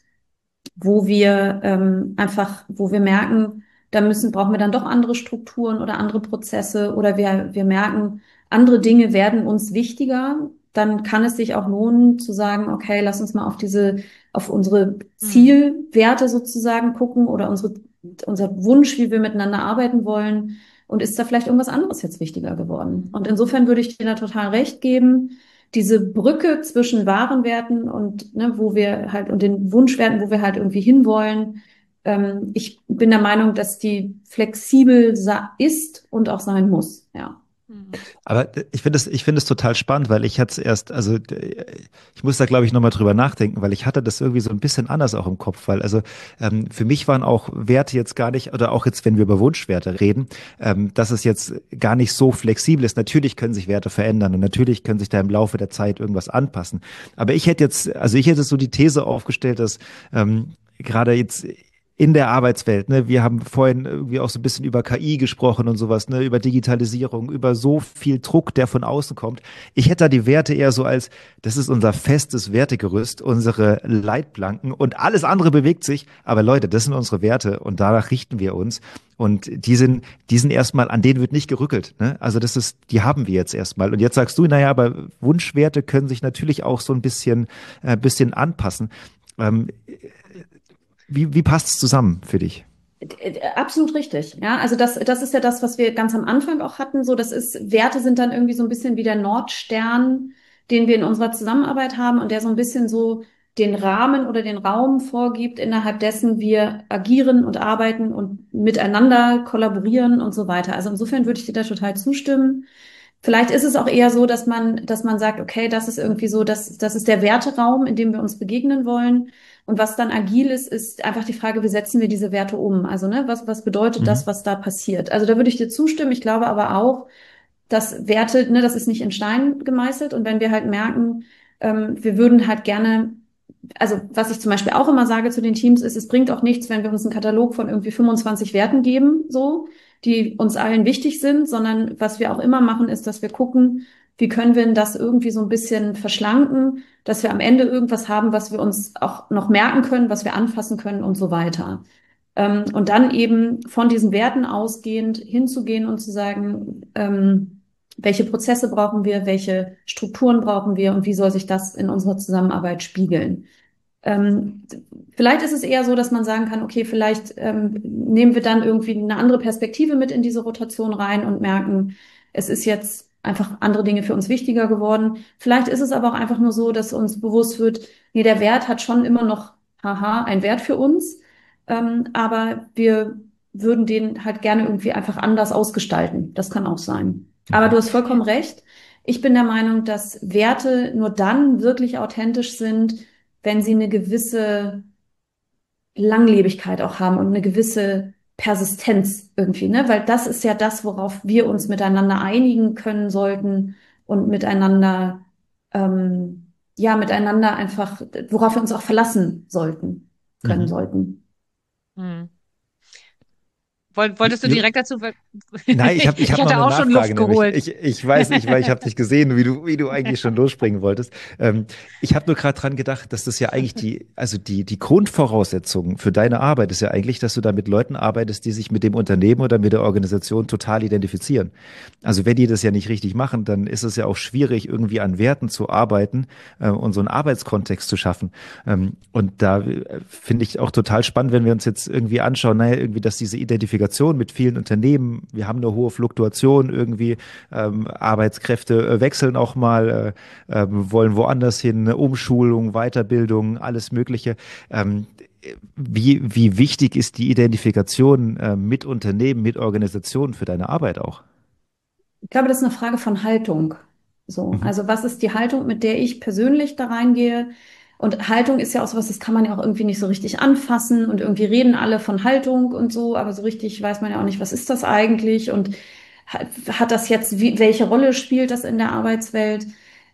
wo wir ähm, einfach, wo wir merken, da müssen, brauchen wir dann doch andere Strukturen oder andere Prozesse oder wir, wir merken, andere Dinge werden uns wichtiger, dann kann es sich auch lohnen zu sagen, okay, lass uns mal auf diese, auf unsere Hm. Zielwerte sozusagen gucken oder unsere, unser Wunsch, wie wir miteinander arbeiten wollen. Und ist da vielleicht irgendwas anderes jetzt wichtiger geworden? Und insofern würde ich dir da total recht geben, diese Brücke zwischen wahren Werten und ne, wo wir halt und den Wunschwerten, wo wir halt irgendwie hinwollen. Ähm, ich bin der Meinung, dass die flexibel ist und auch sein muss. Ja. Hm. Aber ich finde es, ich finde es total spannend, weil ich hatte es erst, also äh, ich muss da glaube ich nochmal drüber nachdenken, weil ich hatte das irgendwie so ein bisschen anders auch im Kopf, weil also ähm, für mich waren auch Werte jetzt gar nicht, oder auch jetzt, wenn wir über Wunschwerte reden, ähm, dass es jetzt gar nicht so flexibel ist. Natürlich können sich Werte verändern und natürlich können sich da im Laufe der Zeit irgendwas anpassen. Aber ich hätte jetzt, also ich hätte so die These aufgestellt, dass ähm, gerade jetzt in der Arbeitswelt, ne, wir haben vorhin irgendwie auch so ein bisschen über K I gesprochen und sowas, ne, über Digitalisierung, über so viel Druck, der von außen kommt. Ich hätte da die Werte eher so als, das ist unser festes Wertegerüst, unsere Leitplanken und alles andere bewegt sich. Aber Leute, das sind unsere Werte und danach richten wir uns. Und die sind, die sind erstmal, an denen wird nicht gerückelt, ne? Also das ist, die haben wir jetzt erstmal. Und jetzt sagst du, naja, aber Wunschwerte können sich natürlich auch so ein bisschen, äh, bisschen anpassen. Ähm, Wie, wie passt es zusammen für dich? Äh, Absolut richtig. Ja, also das, das ist ja das, was wir ganz am Anfang auch hatten. So, das ist, Werte sind dann irgendwie so ein bisschen wie der Nordstern, den wir in unserer Zusammenarbeit haben und der so ein bisschen so den Rahmen oder den Raum vorgibt, innerhalb dessen wir agieren und arbeiten und miteinander kollaborieren und so weiter. Also insofern würde ich dir da total zustimmen. Vielleicht ist es auch eher so, dass man, dass man sagt, okay, das ist irgendwie so, das, das ist der Werteraum, in dem wir uns begegnen wollen. Und was dann agil ist, ist einfach die Frage, wie setzen wir diese Werte um? Also, ne, was, was bedeutet Mhm. das, was da passiert? Also, da würde ich dir zustimmen. Ich glaube aber auch, dass Werte, ne, das ist nicht in Stein gemeißelt. Und wenn wir halt merken, ähm, wir würden halt gerne, also was ich zum Beispiel auch immer sage zu den Teams ist, es bringt auch nichts, wenn wir uns einen Katalog von irgendwie fünfundzwanzig Werten geben, so, die uns allen wichtig sind, sondern was wir auch immer machen, ist, dass wir gucken, wie können wir denn das irgendwie so ein bisschen verschlanken, dass wir am Ende irgendwas haben, was wir uns auch noch merken können, was wir anfassen können und so weiter. Ähm, und dann eben von diesen Werten ausgehend hinzugehen und zu sagen, ähm, welche Prozesse brauchen wir, welche Strukturen brauchen wir und wie soll sich das in unserer Zusammenarbeit spiegeln? Ähm, Vielleicht ist es eher so, dass man sagen kann, okay, vielleicht ähm, nehmen wir dann irgendwie eine andere Perspektive mit in diese Rotation rein und merken, es ist jetzt einfach andere Dinge für uns wichtiger geworden. Vielleicht ist es aber auch einfach nur so, dass uns bewusst wird, nee, der Wert hat schon immer noch, haha, einen Wert für uns, ähm, aber wir würden den halt gerne irgendwie einfach anders ausgestalten. Das kann auch sein. Aber Mhm. du hast vollkommen recht. Ich bin der Meinung, dass Werte nur dann wirklich authentisch sind, wenn sie eine gewisse Langlebigkeit auch haben und eine gewisse Persistenz irgendwie, ne? Weil das ist ja das, worauf wir uns miteinander einigen können sollten und miteinander, ähm, ja, miteinander einfach, worauf wir uns auch verlassen sollten, können Mhm. sollten. Hm. Woll- Wolltest du Ju- direkt dazu? ver- Nein, ich habe ich Ich hab noch hatte eine auch schon Nachfrage, Luft nämlich geholt. ich, ich weiß nicht, weil ich habe dich gesehen, wie du, wie du eigentlich schon losspringen wolltest. Ähm, ich habe nur gerade dran gedacht, dass das ja eigentlich die, also die, die Grundvoraussetzung für deine Arbeit ist ja eigentlich, dass du da mit Leuten arbeitest, die sich mit dem Unternehmen oder mit der Organisation total identifizieren. Also wenn die das ja nicht richtig machen, dann ist es ja auch schwierig, irgendwie an Werten zu arbeiten äh, und so einen Arbeitskontext zu schaffen. Ähm, und da äh, finde ich auch total spannend, wenn wir uns jetzt irgendwie anschauen, naja, irgendwie, dass diese Identifikation mit vielen Unternehmen, wir haben eine hohe Fluktuation irgendwie, ähm, Arbeitskräfte äh, wechseln auch mal, äh, äh, wollen woanders hin, eine Umschulung, Weiterbildung, alles Mögliche. Ähm, wie, wie wichtig ist die Identifikation äh, mit Unternehmen, mit Organisationen für deine Arbeit auch? Ich glaube, das ist eine Frage von Haltung. So, Mhm. also was ist die Haltung, mit der ich persönlich da reingehe? Und Haltung ist ja auch sowas, das kann man ja auch irgendwie nicht so richtig anfassen und irgendwie reden alle von Haltung und so, aber so richtig weiß man ja auch nicht, was ist das eigentlich und hat, hat das jetzt, wie, welche Rolle spielt das in der Arbeitswelt?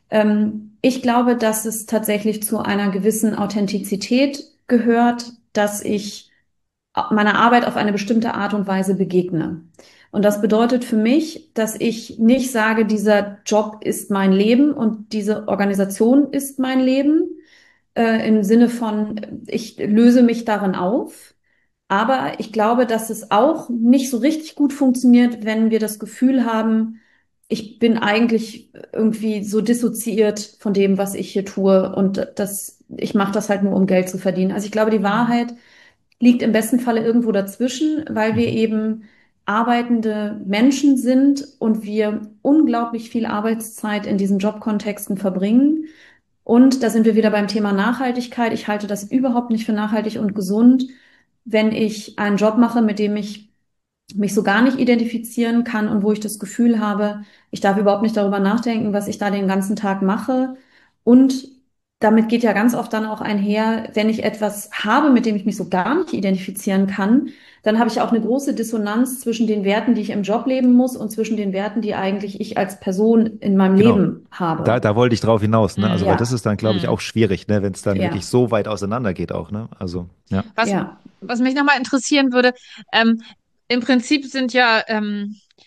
Ähm, ich glaube, dass es tatsächlich zu einer gewissen Authentizität gehört, dass ich meiner Arbeit auf eine bestimmte Art und Weise begegne. Und das bedeutet für mich, dass ich nicht sage, dieser Job ist mein Leben und diese Organisation ist mein Leben, äh, im Sinne von, ich löse mich darin auf. Aber ich glaube, dass es auch nicht so richtig gut funktioniert, wenn wir das Gefühl haben, ich bin eigentlich irgendwie so dissoziiert von dem, was ich hier tue und das, ich mache das halt nur, um Geld zu verdienen. Also ich glaube, die Hm. Wahrheit liegt im besten Falle irgendwo dazwischen, weil wir Mhm. eben arbeitende Menschen sind und wir unglaublich viel Arbeitszeit in diesen Jobkontexten verbringen. Und da sind wir wieder beim Thema Nachhaltigkeit. Ich halte das überhaupt nicht für nachhaltig und gesund, wenn ich einen Job mache, mit dem ich mich so gar nicht identifizieren kann und wo ich das Gefühl habe, ich darf überhaupt nicht darüber nachdenken, was ich da den ganzen Tag mache. Und damit geht ja ganz oft dann auch einher, wenn ich etwas habe, mit dem ich mich so gar nicht identifizieren kann, dann habe ich auch eine große Dissonanz zwischen den Werten, die ich im Job leben muss und zwischen den Werten, die eigentlich ich als Person in meinem Genau. Leben Da, habe. da wollte ich drauf hinaus, ne? Also, Hm. weil das Ja, ist dann, glaube ich, auch Hm. schwierig, ne? Wenn es dann wirklich ja, so weit auseinander geht auch, ne? Also, ja. Was, ja. was mich nochmal interessieren würde, ähm, im Prinzip sind ja ähm,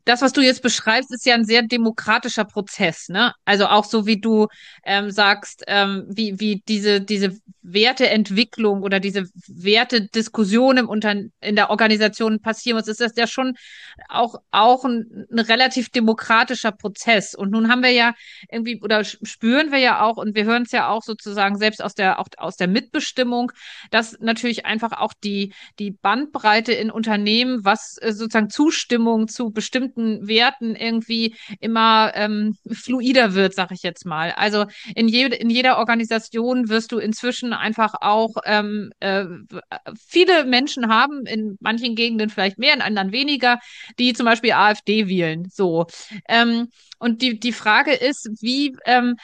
das, was du jetzt beschreibst, ist ja ein sehr demokratischer Prozess, ne? Also auch so wie du ähm, sagst, ähm, wie, wie diese, diese Werteentwicklung oder diese Wertediskussion im Unter in der Organisation passieren muss, ist das ja schon auch, auch ein, ein relativ demokratischer Prozess. Und nun haben wir ja irgendwie, oder spüren wir ja auch, und wir hören es ja auch sozusagen selbst aus der, auch aus der Mitbestimmung, dass natürlich einfach auch die, die Bandbreite in Unternehmen, was äh, sozusagen Zustimmung zu bestimmten Werten irgendwie immer ähm, fluider wird, sag ich jetzt mal. Also in, je, in jeder Organisation wirst du inzwischen einfach auch ähm, äh, viele Menschen haben, in manchen Gegenden vielleicht mehr, in anderen weniger, die zum Beispiel AfD wählen. So. Ähm, und die, die Frage ist, wie ähm,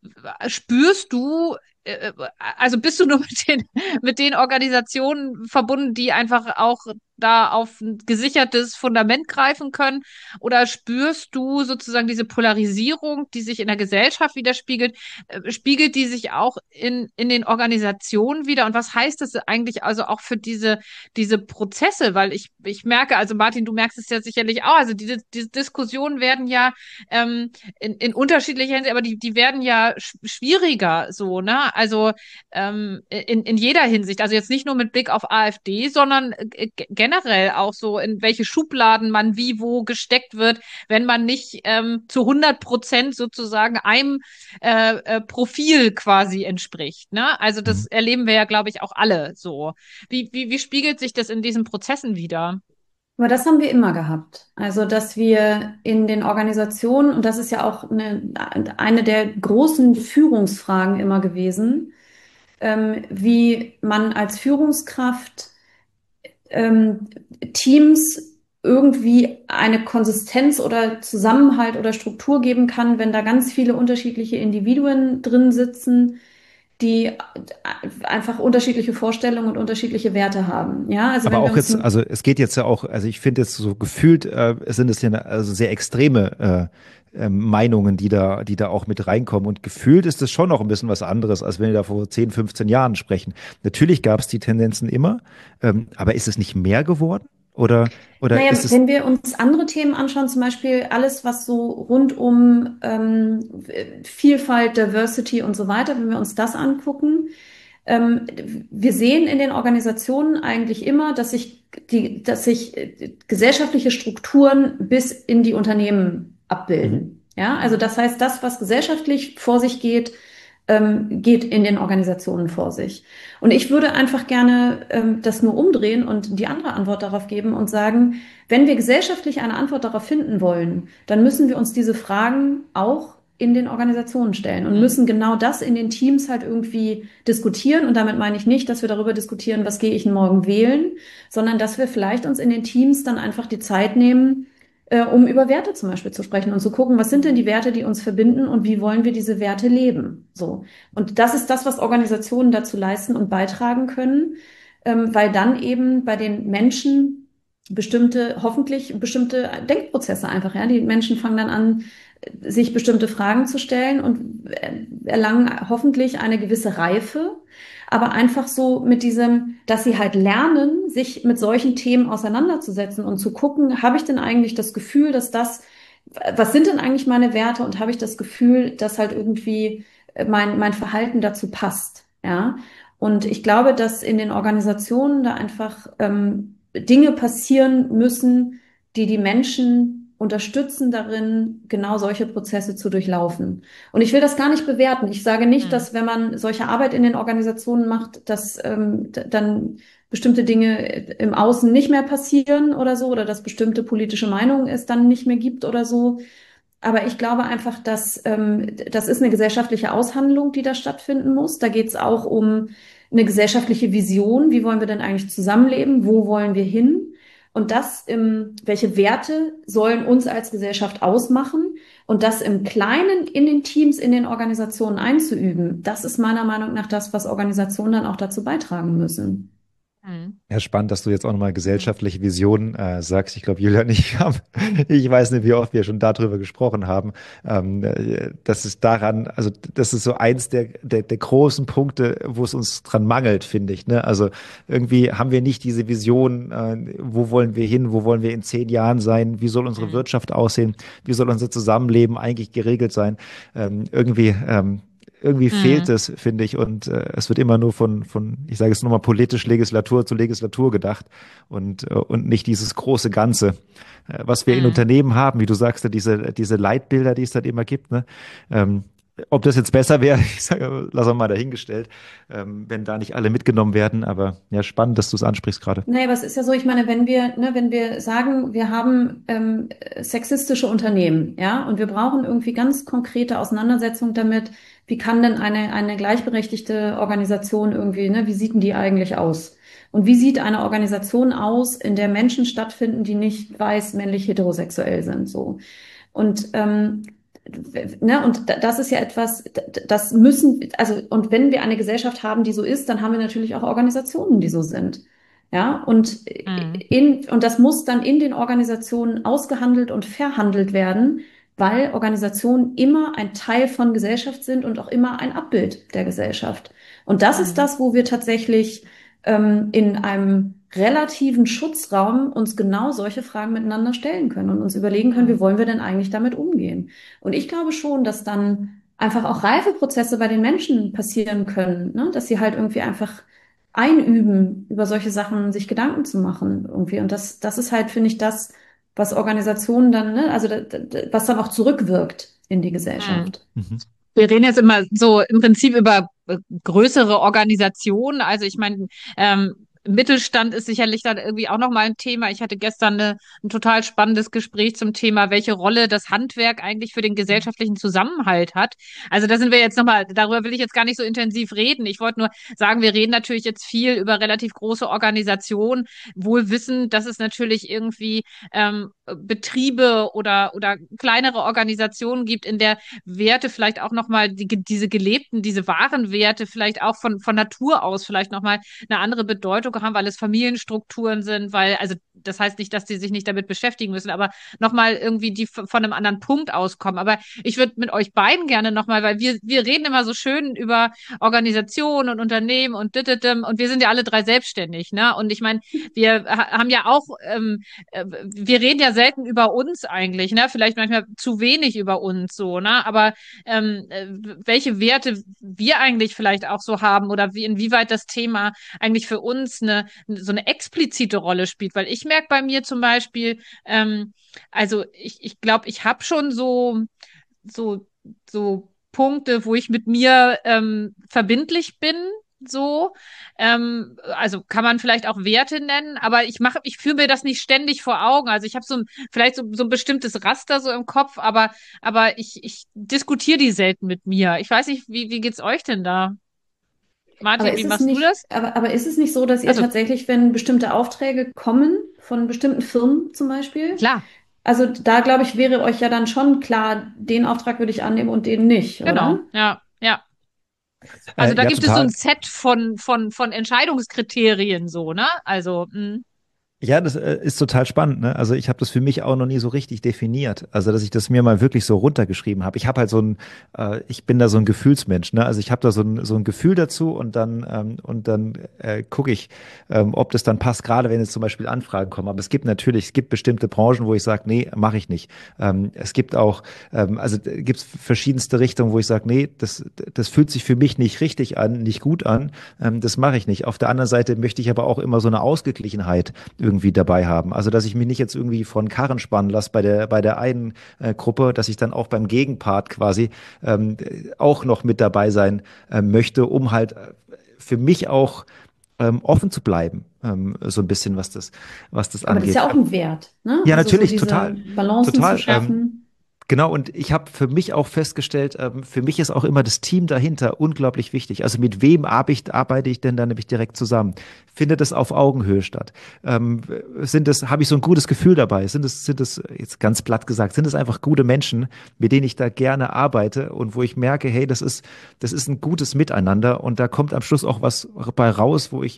spürst du, äh, also bist du nur mit den, mit den Organisationen verbunden, die einfach auch da auf ein gesichertes Fundament greifen können? Oder spürst du sozusagen diese Polarisierung, die sich in der Gesellschaft widerspiegelt, äh, spiegelt die sich auch in, in den Organisationen wieder? Und was heißt das eigentlich also auch für diese, diese Prozesse? Weil ich, ich merke, also Martin, du merkst es ja sicherlich auch, also diese, diese Diskussionen werden ja ähm, in, in unterschiedlicher Hinsicht, aber die, die werden ja sch schwieriger so, ne? Also ähm, in, in jeder Hinsicht. Also jetzt nicht nur mit Blick auf AfD, sondern äh, generell auch so, in welche Schubladen man wie wo gesteckt wird, wenn man nicht ähm, zu hundert Prozent sozusagen einem äh, äh, Profil quasi entspricht, ne? Also das Mhm. erleben wir ja, glaube ich, auch alle so. Wie, wie, wie spiegelt sich das in diesen Prozessen wider? Aber das haben wir immer gehabt. Also, dass wir in den Organisationen, und das ist ja auch eine, eine der großen Führungsfragen immer gewesen, ähm, wie man als Führungskraft ähm, Teams irgendwie eine Konsistenz oder Zusammenhalt oder Struktur geben kann, wenn da ganz viele unterschiedliche Individuen drin sitzen, die einfach unterschiedliche Vorstellungen und unterschiedliche Werte haben. Ja, also Aber wenn wir auch uns jetzt, also es geht jetzt ja auch, also ich finde jetzt so gefühlt, äh, sind es ja also sehr extreme äh, äh, Meinungen, die da, die da auch mit reinkommen. Und gefühlt ist es schon noch ein bisschen was anderes, als wenn wir da vor zehn, fünfzehn Jahren sprechen. Natürlich gab es die Tendenzen immer, ähm, aber ist es nicht mehr geworden? Oder, oder ist Naja, es, wenn wir uns andere Themen anschauen, zum Beispiel alles, was so rund um ähm, Vielfalt, Diversity und so weiter, wenn wir uns das angucken, ähm, wir sehen in den Organisationen eigentlich immer, dass sich die, dass sich äh, gesellschaftliche Strukturen bis in die Unternehmen mhm. abbilden. Ja, also das heißt, das, was gesellschaftlich vor sich geht, ähm, geht in den Organisationen vor sich. Und ich würde einfach gerne ähm, das nur umdrehen und die andere Antwort darauf geben und sagen, wenn wir gesellschaftlich eine Antwort darauf finden wollen, dann müssen wir uns diese Fragen auch in den Organisationen stellen und Mhm. müssen genau das in den Teams halt irgendwie diskutieren. Und damit meine ich nicht, dass wir darüber diskutieren, was gehe ich denn morgen wählen, sondern dass wir vielleicht uns in den Teams dann einfach die Zeit nehmen, äh, um über Werte zum Beispiel zu sprechen und zu gucken, was sind denn die Werte, die uns verbinden und wie wollen wir diese Werte leben? So. Und das ist das, was Organisationen dazu leisten und beitragen können, ähm, weil dann eben bei den Menschen bestimmte, hoffentlich bestimmte Denkprozesse einfach, ja, die Menschen fangen dann an, sich bestimmte Fragen zu stellen und erlangen hoffentlich eine gewisse Reife, aber einfach so mit diesem, dass sie halt lernen, sich mit solchen Themen auseinanderzusetzen und zu gucken, habe ich denn eigentlich das Gefühl, dass das, was sind denn eigentlich meine Werte und habe ich das Gefühl, dass halt irgendwie mein, mein Verhalten dazu passt, ja? Und ich glaube, dass in den Organisationen da einfach ähm, Dinge passieren müssen, die die Menschen unterstützen darin, genau solche Prozesse zu durchlaufen. Und ich will das gar nicht bewerten. Ich sage nicht, Mhm. dass wenn man solche Arbeit in den Organisationen macht, dass ähm, dann bestimmte Dinge im Außen nicht mehr passieren oder so, oder dass bestimmte politische Meinungen es dann nicht mehr gibt oder so. Aber ich glaube einfach, dass ähm, das ist eine gesellschaftliche Aushandlung, die da stattfinden muss. Da geht es auch um eine gesellschaftliche Vision. Wie wollen wir denn eigentlich zusammenleben? Wo wollen wir hin? Und das, ähm, welche Werte sollen uns als Gesellschaft ausmachen? Und das im Kleinen in den Teams, in den Organisationen einzuüben, das ist meiner Meinung nach das, was Organisationen dann auch dazu beitragen müssen. Mhm. Ja, spannend, dass du jetzt auch nochmal gesellschaftliche Visionen äh, sagst. Ich glaube, Julia und ich haben, ich weiß nicht, wie oft wir schon darüber gesprochen haben. Ähm, äh, das ist daran, also das ist so eins der, der, der großen Punkte, wo es uns dran mangelt, finde ich. Ne? Also irgendwie haben wir nicht diese Vision, äh, wo wollen wir hin, wo wollen wir in zehn Jahren sein, wie soll unsere Mhm. Wirtschaft aussehen, wie soll unser Zusammenleben eigentlich geregelt sein. Ähm, irgendwie ähm, irgendwie fehlt Mhm. es, finde ich. Und äh, es wird immer nur von, von, ich sage es nochmal, politisch Legislatur zu Legislatur gedacht und, äh, und nicht dieses große Ganze, äh, was wir in Mhm. Unternehmen haben, wie du sagst, ja, diese, diese Leitbilder, die es dann immer gibt. Ne? Ähm, ob das jetzt besser wäre, ich sage, lass mal dahingestellt, ähm, wenn da nicht alle mitgenommen werden. Aber ja, spannend, dass du es ansprichst gerade. Nee, aber es ist ja so, ich meine, wenn wir, ne, wenn wir sagen, wir haben ähm, sexistische Unternehmen, ja, und wir brauchen irgendwie ganz konkrete Auseinandersetzung damit, wie kann denn eine, eine gleichberechtigte Organisation irgendwie, ne, wie sieht denn die eigentlich aus? Und wie sieht eine Organisation aus, in der Menschen stattfinden, die nicht weiß, männlich, heterosexuell sind, so? Und ähm, ne, und da- das ist ja etwas, das müssen, also, und wenn wir eine Gesellschaft haben, die so ist, dann haben wir natürlich auch Organisationen, die so sind. Ja, und Mhm. in, und das muss dann in den Organisationen ausgehandelt und verhandelt werden, weil Organisationen immer ein Teil von Gesellschaft sind und auch immer ein Abbild der Gesellschaft. Und das ist Mhm. das, wo wir tatsächlich ähm, in einem relativen Schutzraum uns genau solche Fragen miteinander stellen können und uns überlegen können, wie Mhm. wollen wir denn eigentlich damit umgehen? Und ich glaube schon, dass dann einfach auch Reifeprozesse bei den Menschen passieren können, ne? Dass sie halt irgendwie einfach einüben, über solche Sachen sich Gedanken zu machen irgendwie. Und das, das ist halt, finde ich, das, was Organisationen dann, ne, also da, da, was dann auch zurückwirkt in die Mhm. Gesellschaft. Mhm. Wir reden jetzt immer so im Prinzip über äh, größere Organisationen. Also ich meine, ähm, Mittelstand ist sicherlich dann irgendwie auch nochmal ein Thema. Ich hatte gestern eine, ein total spannendes Gespräch zum Thema, welche Rolle das Handwerk eigentlich für den gesellschaftlichen Zusammenhalt hat. Also da sind wir jetzt nochmal, darüber will ich jetzt gar nicht so intensiv reden. Ich wollte nur sagen, wir reden natürlich jetzt viel über relativ große Organisationen, wohl wissend, dass es natürlich irgendwie ähm, Betriebe oder, oder kleinere Organisationen gibt, in der Werte vielleicht auch nochmal, die, diese gelebten, diese wahren Werte vielleicht auch von, von Natur aus vielleicht nochmal eine andere Bedeutung haben, weil es Familienstrukturen sind, weil, also das heißt nicht, dass die sich nicht damit beschäftigen müssen, aber nochmal irgendwie die von einem anderen Punkt auskommen. Aber ich würde mit euch beiden gerne nochmal, weil wir, wir reden immer so schön über Organisationen und Unternehmen und dittetem und wir sind ja alle drei selbstständig, ne? Und ich meine, wir ha haben ja auch, ähm, äh, wir reden ja selten über uns eigentlich, ne? Vielleicht manchmal zu wenig über uns so, ne? Aber ähm, äh, welche Werte wir eigentlich vielleicht auch so haben oder wie inwieweit das Thema eigentlich für uns eine so eine explizite Rolle spielt, weil ich merke bei mir zum Beispiel, ähm, also ich ich glaube, ich habe schon so so so Punkte, wo ich mit mir ähm, verbindlich bin, so. Ähm, also kann man vielleicht auch Werte nennen, aber ich mache, ich führe mir das nicht ständig vor Augen. Also ich habe so ein, vielleicht so, so ein bestimmtes Raster so im Kopf, aber, aber ich, ich diskutiere die selten mit mir. Ich weiß nicht, wie, wie geht's euch denn da? Aber Martin, ist wie es machst du nicht, das? aber, aber ist es nicht so, dass ihr Also, tatsächlich, wenn bestimmte Aufträge kommen, von bestimmten Firmen zum Beispiel, klar, also da glaube ich, wäre euch ja dann schon klar, den Auftrag würde ich annehmen und den nicht, genau, oder? ja, ja. Also Äh, da ja, gibt es so ein total. Set von, von, von Entscheidungskriterien, so, ne? Also, mh, Ja, das äh, ist total spannend, ne? Also ich habe das für mich auch noch nie so richtig definiert. Also dass ich das mir mal wirklich so runtergeschrieben habe. Ich habe halt so ein, äh, ich bin da so ein Gefühlsmensch, ne? Also ich habe da so ein, so ein Gefühl dazu und dann ähm, und dann äh, gucke ich, ähm, ob das dann passt, gerade wenn jetzt zum Beispiel Anfragen kommen. Aber es gibt natürlich, es gibt bestimmte Branchen, wo ich sage, nee, mache ich nicht. Ähm, es gibt auch, ähm, also gibt es verschiedenste Richtungen, wo ich sage, nee, das, das fühlt sich für mich nicht richtig an, nicht gut an. Ähm, das mache ich nicht. Auf der anderen Seite möchte ich aber auch immer so eine Ausgeglichenheit irgendwie dabei haben. Also, dass ich mich nicht jetzt irgendwie von Karren spannen lasse bei der, bei der einen äh, Gruppe, dass ich dann auch beim Gegenpart quasi ähm, auch noch mit dabei sein äh, möchte, um halt äh, für mich auch ähm, offen zu bleiben, ähm, so ein bisschen, was das, was das Aber das ist angeht. ja auch ein Wert, ne? Ja, Also so natürlich, diese total, Balancen zu total. Ähm, schaffen. Genau, und ich habe für mich auch festgestellt, ähm, für mich ist auch immer das Team dahinter unglaublich wichtig. Also mit wem arbe ich, arbeite ich denn dann nämlich direkt zusammen? Findet es auf Augenhöhe statt? Ähm, sind es, habe ich so ein gutes Gefühl dabei? Sind es, sind es, jetzt ganz platt gesagt, sind es einfach gute Menschen, mit denen ich da gerne arbeite und wo ich merke, hey, das ist, das ist ein gutes Miteinander und da kommt am Schluss auch was bei raus, wo ich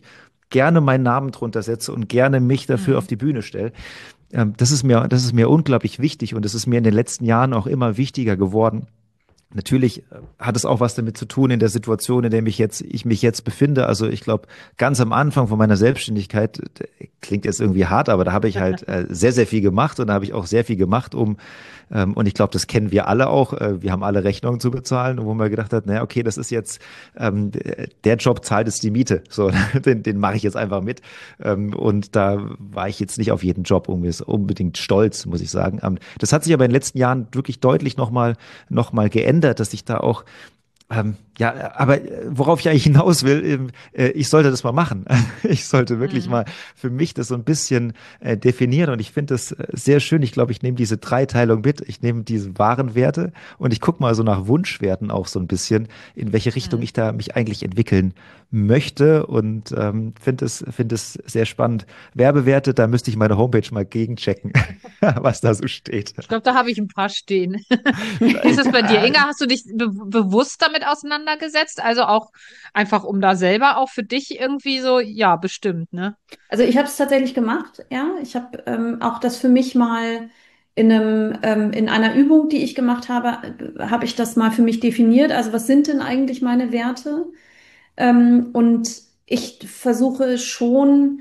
gerne meinen Namen drunter setze und gerne mich dafür auf Mhm. die Bühne stelle. Ähm, das ist mir, das ist mir unglaublich wichtig und das ist mir in den letzten Jahren auch immer wichtiger geworden. Natürlich äh, hat es auch was damit zu tun in der Situation, in der mich jetzt, ich mich jetzt befinde. Also ich glaube, ganz am Anfang von meiner Selbstständigkeit, äh, klingt jetzt irgendwie hart, aber da habe ich halt äh, sehr, sehr viel gemacht und da habe ich auch sehr viel gemacht, um, ähm, und ich glaube, das kennen wir alle auch, äh, wir haben alle Rechnungen zu bezahlen, wo man gedacht hat, naja, okay, das ist jetzt, ähm, der Job zahlt jetzt die Miete, so, den, den mache ich jetzt einfach mit. Ähm, und da war ich jetzt nicht auf jeden Job unbedingt stolz, muss ich sagen. Ähm, das hat sich aber in den letzten Jahren wirklich deutlich nochmal noch mal geändert, dass ich da auch ähm, ja, aber äh, worauf ich eigentlich hinaus will, ähm, äh, ich sollte das mal machen. Ich sollte wirklich Mhm. mal für mich das so ein bisschen äh, definieren und ich finde das äh, sehr schön. Ich glaube, ich nehme diese Dreiteilung mit. Ich nehme diese wahren Werte und ich gucke mal so nach Wunschwerten auch so ein bisschen, in welche Richtung Mhm. ich da mich eigentlich entwickeln möchte und ähm, finde es, finde es sehr spannend. Werbewerte, da müsste ich meine Homepage mal gegenchecken, was da so steht. Ich glaube, da habe ich ein paar stehen. Wie ist es bei dir, Inga? Hast du dich be bewusst damit auseinandergesetzt? Also auch einfach, um da selber auch für dich irgendwie so, ja, bestimmt, ne? Also ich habe es tatsächlich gemacht, ja. Ich habe ähm, auch das für mich mal in einem, ähm, in einer Übung, die ich gemacht habe, äh, habe ich das mal für mich definiert. Also was sind denn eigentlich meine Werte? Ähm, und ich versuche schon,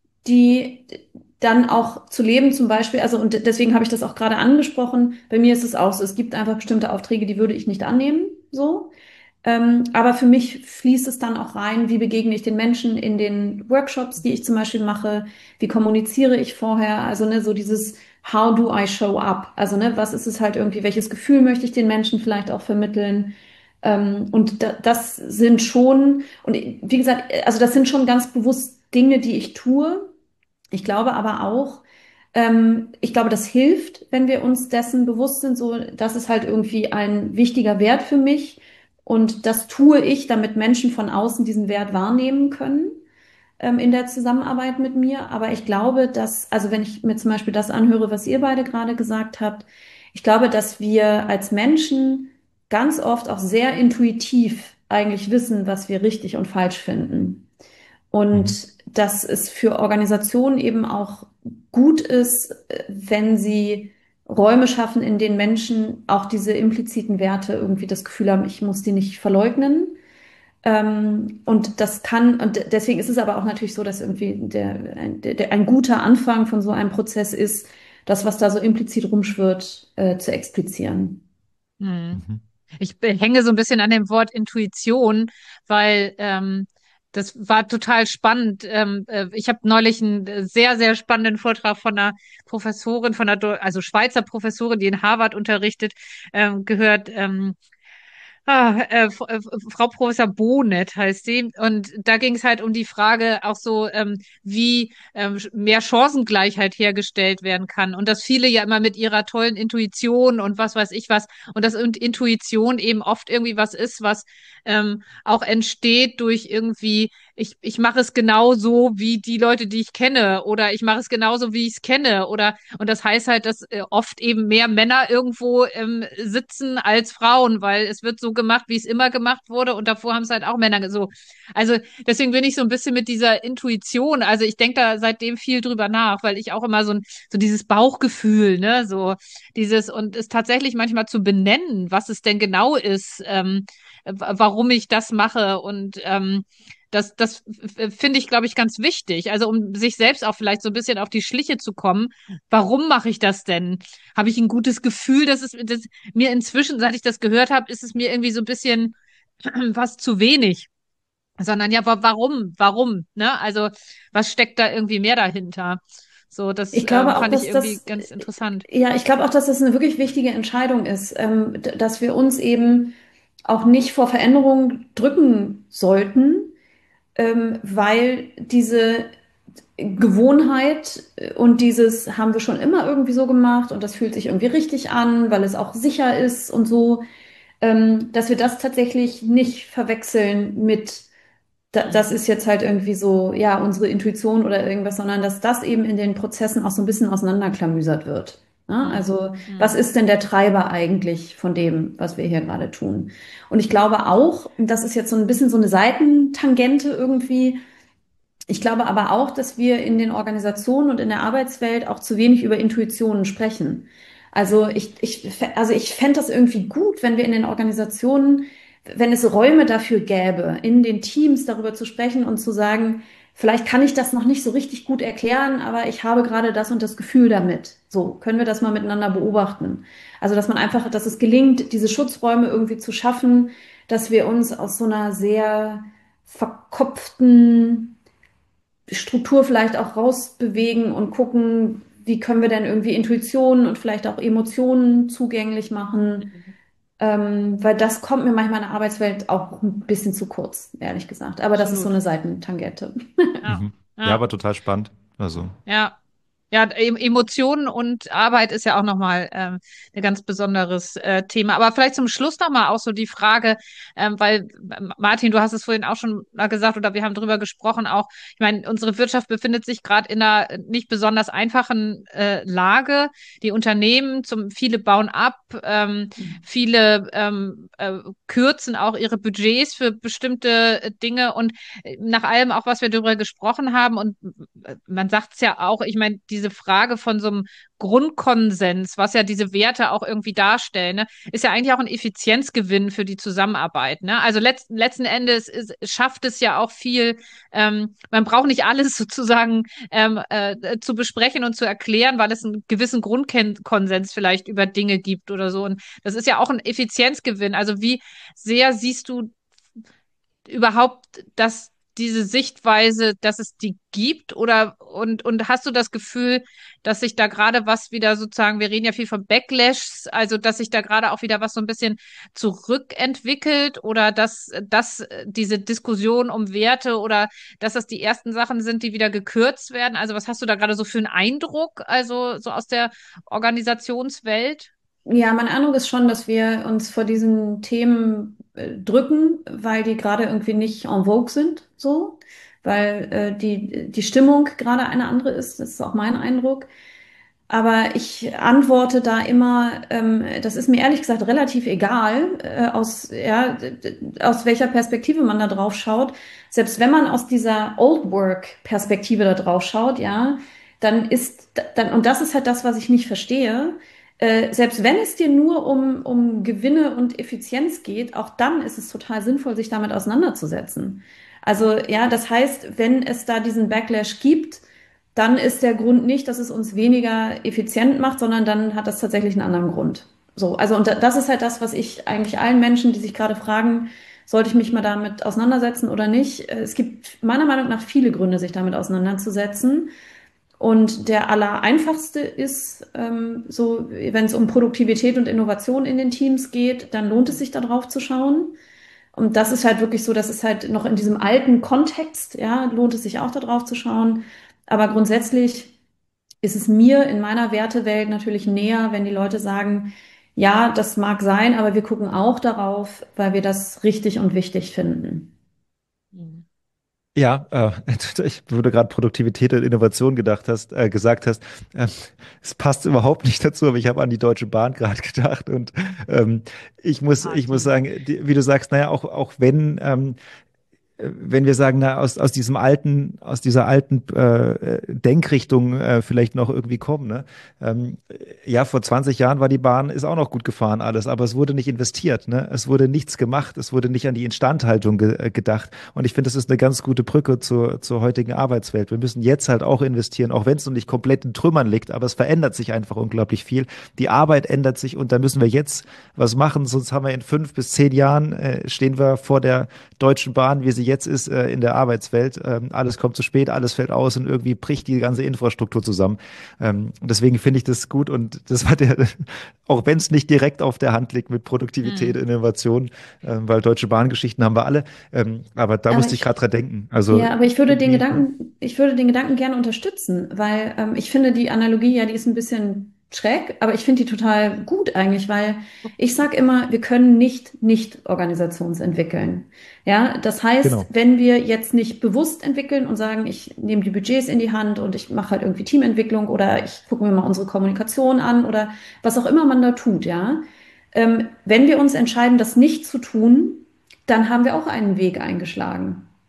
die dann auch zu leben, zum Beispiel. Also und deswegen habe ich das auch gerade angesprochen. Bei mir ist es auch so, es gibt einfach bestimmte Aufträge, die würde ich nicht annehmen, so. Ähm, aber für mich fließt es dann auch rein, wie begegne ich den Menschen in den Workshops, die ich zum Beispiel mache, wie kommuniziere ich vorher, also ne, so dieses How do I show up? Also ne, was ist es halt irgendwie, welches Gefühl möchte ich den Menschen vielleicht auch vermitteln? Ähm, und da, das sind schon, und wie gesagt, also das sind schon ganz bewusst Dinge, die ich tue. Ich glaube aber auch, ähm, ich glaube, das hilft, wenn wir uns dessen bewusst sind, so, das ist halt irgendwie ein wichtiger Wert für mich. Und das tue ich, damit Menschen von außen diesen Wert wahrnehmen können, ähm, in der Zusammenarbeit mit mir. Aber ich glaube, dass, also wenn ich mir zum Beispiel das anhöre, was ihr beide gerade gesagt habt, ich glaube, dass wir als Menschen ganz oft auch sehr intuitiv eigentlich wissen, was wir richtig und falsch finden. Mhm. Und dass es für Organisationen eben auch gut ist, äh, wenn sie Räume schaffen, in denen Menschen auch diese impliziten Werte irgendwie das Gefühl haben, ich muss die nicht verleugnen. Ähm, und das kann, und deswegen ist es aber auch natürlich so, dass irgendwie der, ein, der, ein guter Anfang von so einem Prozess ist, das, was da so implizit rumschwirrt, äh, zu explizieren. Mhm. Mhm. Ich be- hänge so ein bisschen an dem Wort Intuition, weil ähm, das war total spannend. Ähm, äh, ich habe neulich einen äh, sehr, sehr spannenden Vortrag von einer Professorin, von einer, Deu- also Schweizer Professorin, die in Harvard unterrichtet, ähm, gehört. Ähm, Ah, äh, F- äh, Frau Professor Bonet heißt sie. Und da ging es halt um die Frage auch so, ähm, wie ähm, mehr Chancengleichheit hergestellt werden kann. Und dass viele ja immer mit ihrer tollen Intuition und was weiß ich was, und dass und Intuition eben oft irgendwie was ist, was ähm, auch entsteht durch irgendwie, ich, ich mache es genauso wie die Leute, die ich kenne, oder ich mache es genauso, wie ich es kenne. Oder und das heißt halt, dass äh, oft eben mehr Männer irgendwo ähm, sitzen als Frauen, weil es wird so gemacht, wie es immer gemacht wurde und davor haben es halt auch Männer so. Also deswegen bin ich so ein bisschen mit dieser Intuition, also ich denke da seitdem viel drüber nach, weil ich auch immer so ein so dieses Bauchgefühl, ne, so dieses und es tatsächlich manchmal zu benennen, was es denn genau ist, ähm, warum ich das mache und ähm, das, das finde ich, glaube ich, ganz wichtig. Also um sich selbst auch vielleicht so ein bisschen auf die Schliche zu kommen. Warum mache ich das denn? Habe ich ein gutes Gefühl, dass es dass mir inzwischen, seit ich das gehört habe, ist es mir irgendwie so ein bisschen was zu wenig. Sondern ja, wa warum? Warum? Ne? Also was steckt da irgendwie mehr dahinter? So, das Ich ähm, glaube auch, fand ich dass irgendwie das, ganz interessant. ja, ich glaube auch, dass das eine wirklich wichtige Entscheidung ist, ähm, d- dass wir uns eben auch nicht vor Veränderungen drücken sollten, ähm, weil diese Gewohnheit äh, und dieses haben wir schon immer irgendwie so gemacht und das fühlt sich irgendwie richtig an, weil es auch sicher ist und so, ähm, dass wir das tatsächlich nicht verwechseln mit da, das Mhm. ist jetzt halt irgendwie so, ja, unsere Intuition oder irgendwas, sondern dass das eben in den Prozessen auch so ein bisschen auseinanderklamüsert wird. Ja, Mhm. also, was Mhm. ist denn der Treiber eigentlich von dem, was wir hier gerade tun? Und ich glaube auch, das ist jetzt so ein bisschen so eine Seitentangente irgendwie, Ich glaube aber auch, dass wir in den Organisationen und in der Arbeitswelt auch zu wenig über Intuitionen sprechen. Also ich, ich, also ich fände das irgendwie gut, wenn wir in den Organisationen, wenn es Räume dafür gäbe, in den Teams darüber zu sprechen und zu sagen, vielleicht kann ich das noch nicht so richtig gut erklären, aber ich habe gerade das und das Gefühl damit. So, können wir das mal miteinander beobachten? Also, dass man einfach, dass es gelingt, diese Schutzräume irgendwie zu schaffen, dass wir uns aus so einer sehr verkopften Struktur vielleicht auch rausbewegen und gucken, wie können wir denn irgendwie Intuitionen und vielleicht auch Emotionen zugänglich machen. Mhm. Ähm, weil das kommt mir manchmal in der Arbeitswelt auch ein bisschen zu kurz, ehrlich gesagt. Aber das ist so Absolut. eine Seitentangente. Ja, Mhm. Ja, ja, aber total spannend. Also, ja. Ja, em- Emotionen und Arbeit ist ja auch nochmal ähm, ein ganz besonderes äh, Thema. Aber vielleicht zum Schluss nochmal auch so die Frage, ähm, weil ähm, Martin, du hast es vorhin auch schon mal gesagt oder wir haben drüber gesprochen auch. Ich meine, unsere Wirtschaft befindet sich gerade in einer nicht besonders einfachen äh, Lage. Die Unternehmen, zum, viele bauen ab, ähm, viele ähm, äh, kürzen auch ihre Budgets für bestimmte äh, Dinge und äh, nach allem auch, was wir darüber gesprochen haben und man sagt es ja auch, ich meine, diese Frage von so einem Grundkonsens, was ja diese Werte auch irgendwie darstellen, ne, ist ja eigentlich auch ein Effizienzgewinn für die Zusammenarbeit. Ne? Also letzten, letzten Endes ist, schafft es ja auch viel, ähm, man braucht nicht alles sozusagen ähm, äh, zu besprechen und zu erklären, weil es einen gewissen Grundkonsens vielleicht über Dinge gibt oder so. Und das ist ja auch ein Effizienzgewinn. Also wie sehr siehst du überhaupt, dass diese Sichtweise, dass es die gibt oder und und hast du das Gefühl, dass sich da gerade was wieder sozusagen, wir reden ja viel von Backlash, also dass sich da gerade auch wieder was so ein bisschen zurückentwickelt oder dass dass diese Diskussion um Werte oder dass das die ersten Sachen sind, die wieder gekürzt werden? Also was hast du da gerade so für einen Eindruck, also so aus der Organisationswelt? Ja, mein Eindruck ist schon, dass wir uns vor diesen Themen äh, drücken, weil die gerade irgendwie nicht en vogue sind, so, weil äh, die, die Stimmung gerade eine andere ist. Das ist auch mein Eindruck. Aber ich antworte da immer, ähm, das ist mir ehrlich gesagt relativ egal, äh, aus, ja, d- d- aus welcher Perspektive man da drauf schaut. Selbst wenn man aus dieser Old Work-Perspektive da drauf schaut, ja, dann ist, dann, und das ist halt das, was ich nicht verstehe, äh, selbst wenn es dir nur um, um Gewinne und Effizienz geht, auch dann ist es total sinnvoll, sich damit auseinanderzusetzen. Also, ja, das heißt, wenn es da diesen Backlash gibt, dann ist der Grund nicht, dass es uns weniger effizient macht, sondern dann hat das tatsächlich einen anderen Grund. So, also und das ist halt das, was ich eigentlich allen Menschen, die sich gerade fragen, sollte ich mich mal damit auseinandersetzen oder nicht? Es gibt meiner Meinung nach viele Gründe, sich damit auseinanderzusetzen. Und der allereinfachste ist, ähm, so, wenn es um Produktivität und Innovation in den Teams geht, dann lohnt es sich da drauf zu schauen. Und das ist halt wirklich so, das ist halt noch in diesem alten Kontext, ja, lohnt es sich auch da drauf zu schauen. Aber grundsätzlich ist es mir in meiner Wertewelt natürlich näher, wenn die Leute sagen, ja, das mag sein, aber wir gucken auch darauf, weil wir das richtig und wichtig finden. Mhm. ja, äh, ich würde gerade Produktivität und Innovation gedacht hast, äh, gesagt hast. Ähm, es passt überhaupt nicht dazu, aber ich habe an die Deutsche Bahn gerade gedacht und ähm, ich muss, ich muss Martin. sagen, die, wie du sagst, naja, auch, auch wenn ähm, wenn wir sagen, na, aus, aus diesem alten, aus dieser alten äh, Denkrichtung äh, vielleicht noch irgendwie kommen, ne? Ähm, ja, vor zwanzig Jahren war die Bahn, ist auch noch gut gefahren alles, aber es wurde nicht investiert, ne? Es wurde nichts gemacht, es wurde nicht an die Instandhaltung ge äh, gedacht. Und ich finde, das ist eine ganz gute Brücke zur, zur heutigen Arbeitswelt. Wir müssen jetzt halt auch investieren, auch wenn es noch nicht komplett in Trümmern liegt, aber es verändert sich einfach unglaublich viel. Die Arbeit ändert sich und da müssen wir jetzt was machen, sonst haben wir in fünf bis zehn Jahren äh, stehen wir vor der Deutschen Bahn, wie sie jetzt ist äh, in der Arbeitswelt. Ähm, alles kommt zu spät, alles fällt aus und irgendwie bricht die ganze Infrastruktur zusammen. Ähm, und deswegen finde ich das gut und das war der, auch wenn es nicht direkt auf der Hand liegt mit Produktivität, Mhm. Innovation, ähm, weil Deutsche Bahngeschichten haben wir alle. Ähm, aber da Aber musste ich ich, gerade dran denken. Also ja, aber ich würde den irgendwie, ja. Gedanken, ich würde den Gedanken gerne unterstützen, weil ähm, ich finde die Analogie, ja, die ist ein bisschen schräg, aber ich finde die total gut eigentlich, weil ich sage immer, wir können nicht nicht Organisationsentwickeln. Ja, das heißt, Genau. wenn wir jetzt nicht bewusst entwickeln und sagen, ich nehme die Budgets in die Hand und ich mache halt irgendwie Teamentwicklung oder ich gucke mir mal unsere Kommunikation an oder was auch immer man da tut, ja. Ähm, wenn wir uns entscheiden, das nicht zu tun, dann haben wir auch einen Weg eingeschlagen.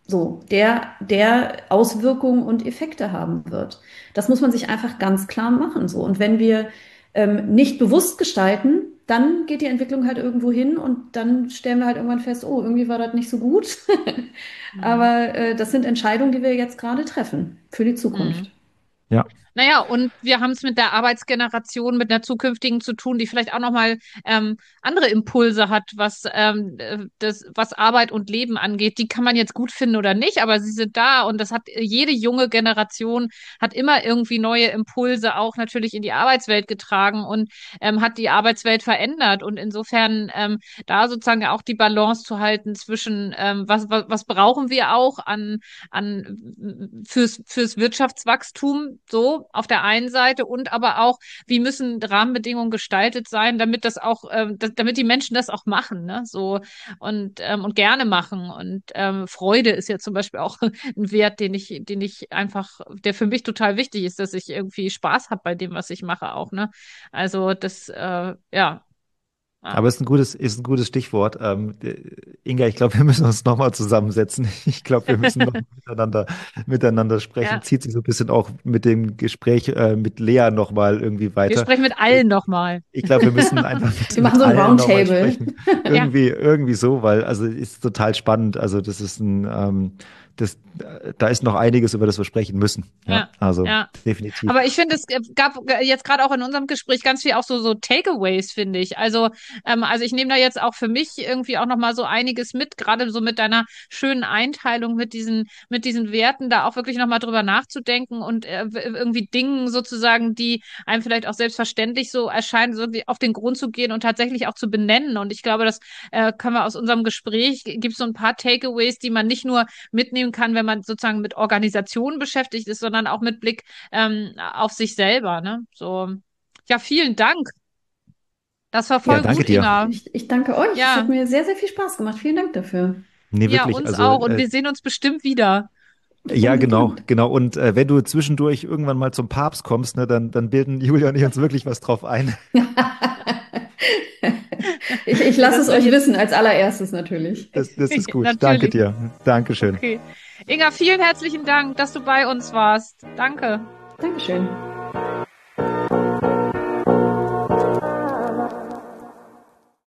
So, der, der Auswirkungen und Effekte haben wird. Das muss man sich einfach ganz klar machen. So. Und wenn wir ähm, nicht bewusst gestalten, dann geht die Entwicklung halt irgendwo hin und dann stellen wir halt irgendwann fest, oh, irgendwie war das nicht so gut. Mhm. Aber äh, das sind Entscheidungen, die wir jetzt gerade treffen für die Mhm. Zukunft. Ja. Naja, und wir haben es mit der Arbeitsgeneration, mit einer zukünftigen zu tun, die vielleicht auch nochmal ähm, andere Impulse hat, was, ähm, äh, das, was Arbeit und Leben angeht. Die kann man jetzt gut finden oder nicht, aber sie sind da und das hat jede junge Generation hat immer irgendwie neue Impulse auch natürlich in die Arbeitswelt getragen und ähm, hat die Arbeitswelt verändert. Und insofern ähm, da sozusagen auch die Balance zu halten zwischen ähm, was, was, was brauchen wir auch an, an fürs, fürs Wirtschaftswachstum so auf der einen Seite und aber auch, wie müssen Rahmenbedingungen gestaltet sein, damit das auch, ähm, das, damit die Menschen das auch machen, ne? So und ähm, und gerne machen. Und ähm, Freude ist ja zum Beispiel auch ein Wert, den ich, den ich einfach, der für mich total wichtig ist, dass ich irgendwie Spaß habe bei dem, was ich mache auch, ne? Also das, äh, ja. Ja. Aber es ist ein gutes, ist ein gutes Stichwort. Ähm, äh, Inga, ich glaube, wir müssen uns nochmal zusammensetzen. Ich glaube, wir müssen noch miteinander, miteinander sprechen. Ja. Zieht sich so ein bisschen auch mit dem Gespräch äh, mit Lea nochmal irgendwie Wir weiter. sprechen mit Äh, allen nochmal. Ich glaube, wir müssen einfach mit, Wir machen mit so ein allen nochmal Roundtable. sprechen. Ja. Irgendwie, irgendwie so, weil, also, ist total spannend. Also, das ist ein, ähm, das, da ist noch einiges, über das wir sprechen müssen. Ja, Ja, also, ja. definitiv. Aber ich finde, es gab jetzt gerade auch in unserem Gespräch ganz viel auch so, so Takeaways, finde ich. Also, ähm, also ich nehme da jetzt auch für mich irgendwie auch nochmal so einiges mit, gerade so mit deiner schönen Einteilung, mit diesen, mit diesen Werten, da auch wirklich nochmal drüber nachzudenken und äh, irgendwie Dingen sozusagen, die einem vielleicht auch selbstverständlich so erscheinen, so irgendwie auf den Grund zu gehen und tatsächlich auch zu benennen. Und ich glaube, das äh, können wir aus unserem Gespräch, gibt es so ein paar Takeaways, die man nicht nur mitnehmen kann, wenn man sozusagen mit Organisationen beschäftigt ist, sondern auch mit Blick ähm, auf sich selber, ne? So, ja, vielen Dank. Das war Ja, voll danke gut, dir. Inga. Ich, ich danke euch. Es hat Ja, mir sehr, sehr viel Spaß gemacht. Vielen Dank dafür. Nee, ja, wirklich. uns Also, auch. Und äh, wir sehen uns bestimmt wieder. ja, genau, Unbedingt. genau. Und äh, wenn du zwischendurch irgendwann mal zum Papst kommst, ne, dann, dann bilden Julia und ich uns wirklich was drauf ein. Ich, ich Nee, lasse das es wird euch jetzt wissen, als allererstes natürlich. Das, das ist gut. Danke natürlich. dir. Dankeschön. Okay. Inga, vielen herzlichen Dank, dass du bei uns warst. Danke. Dankeschön.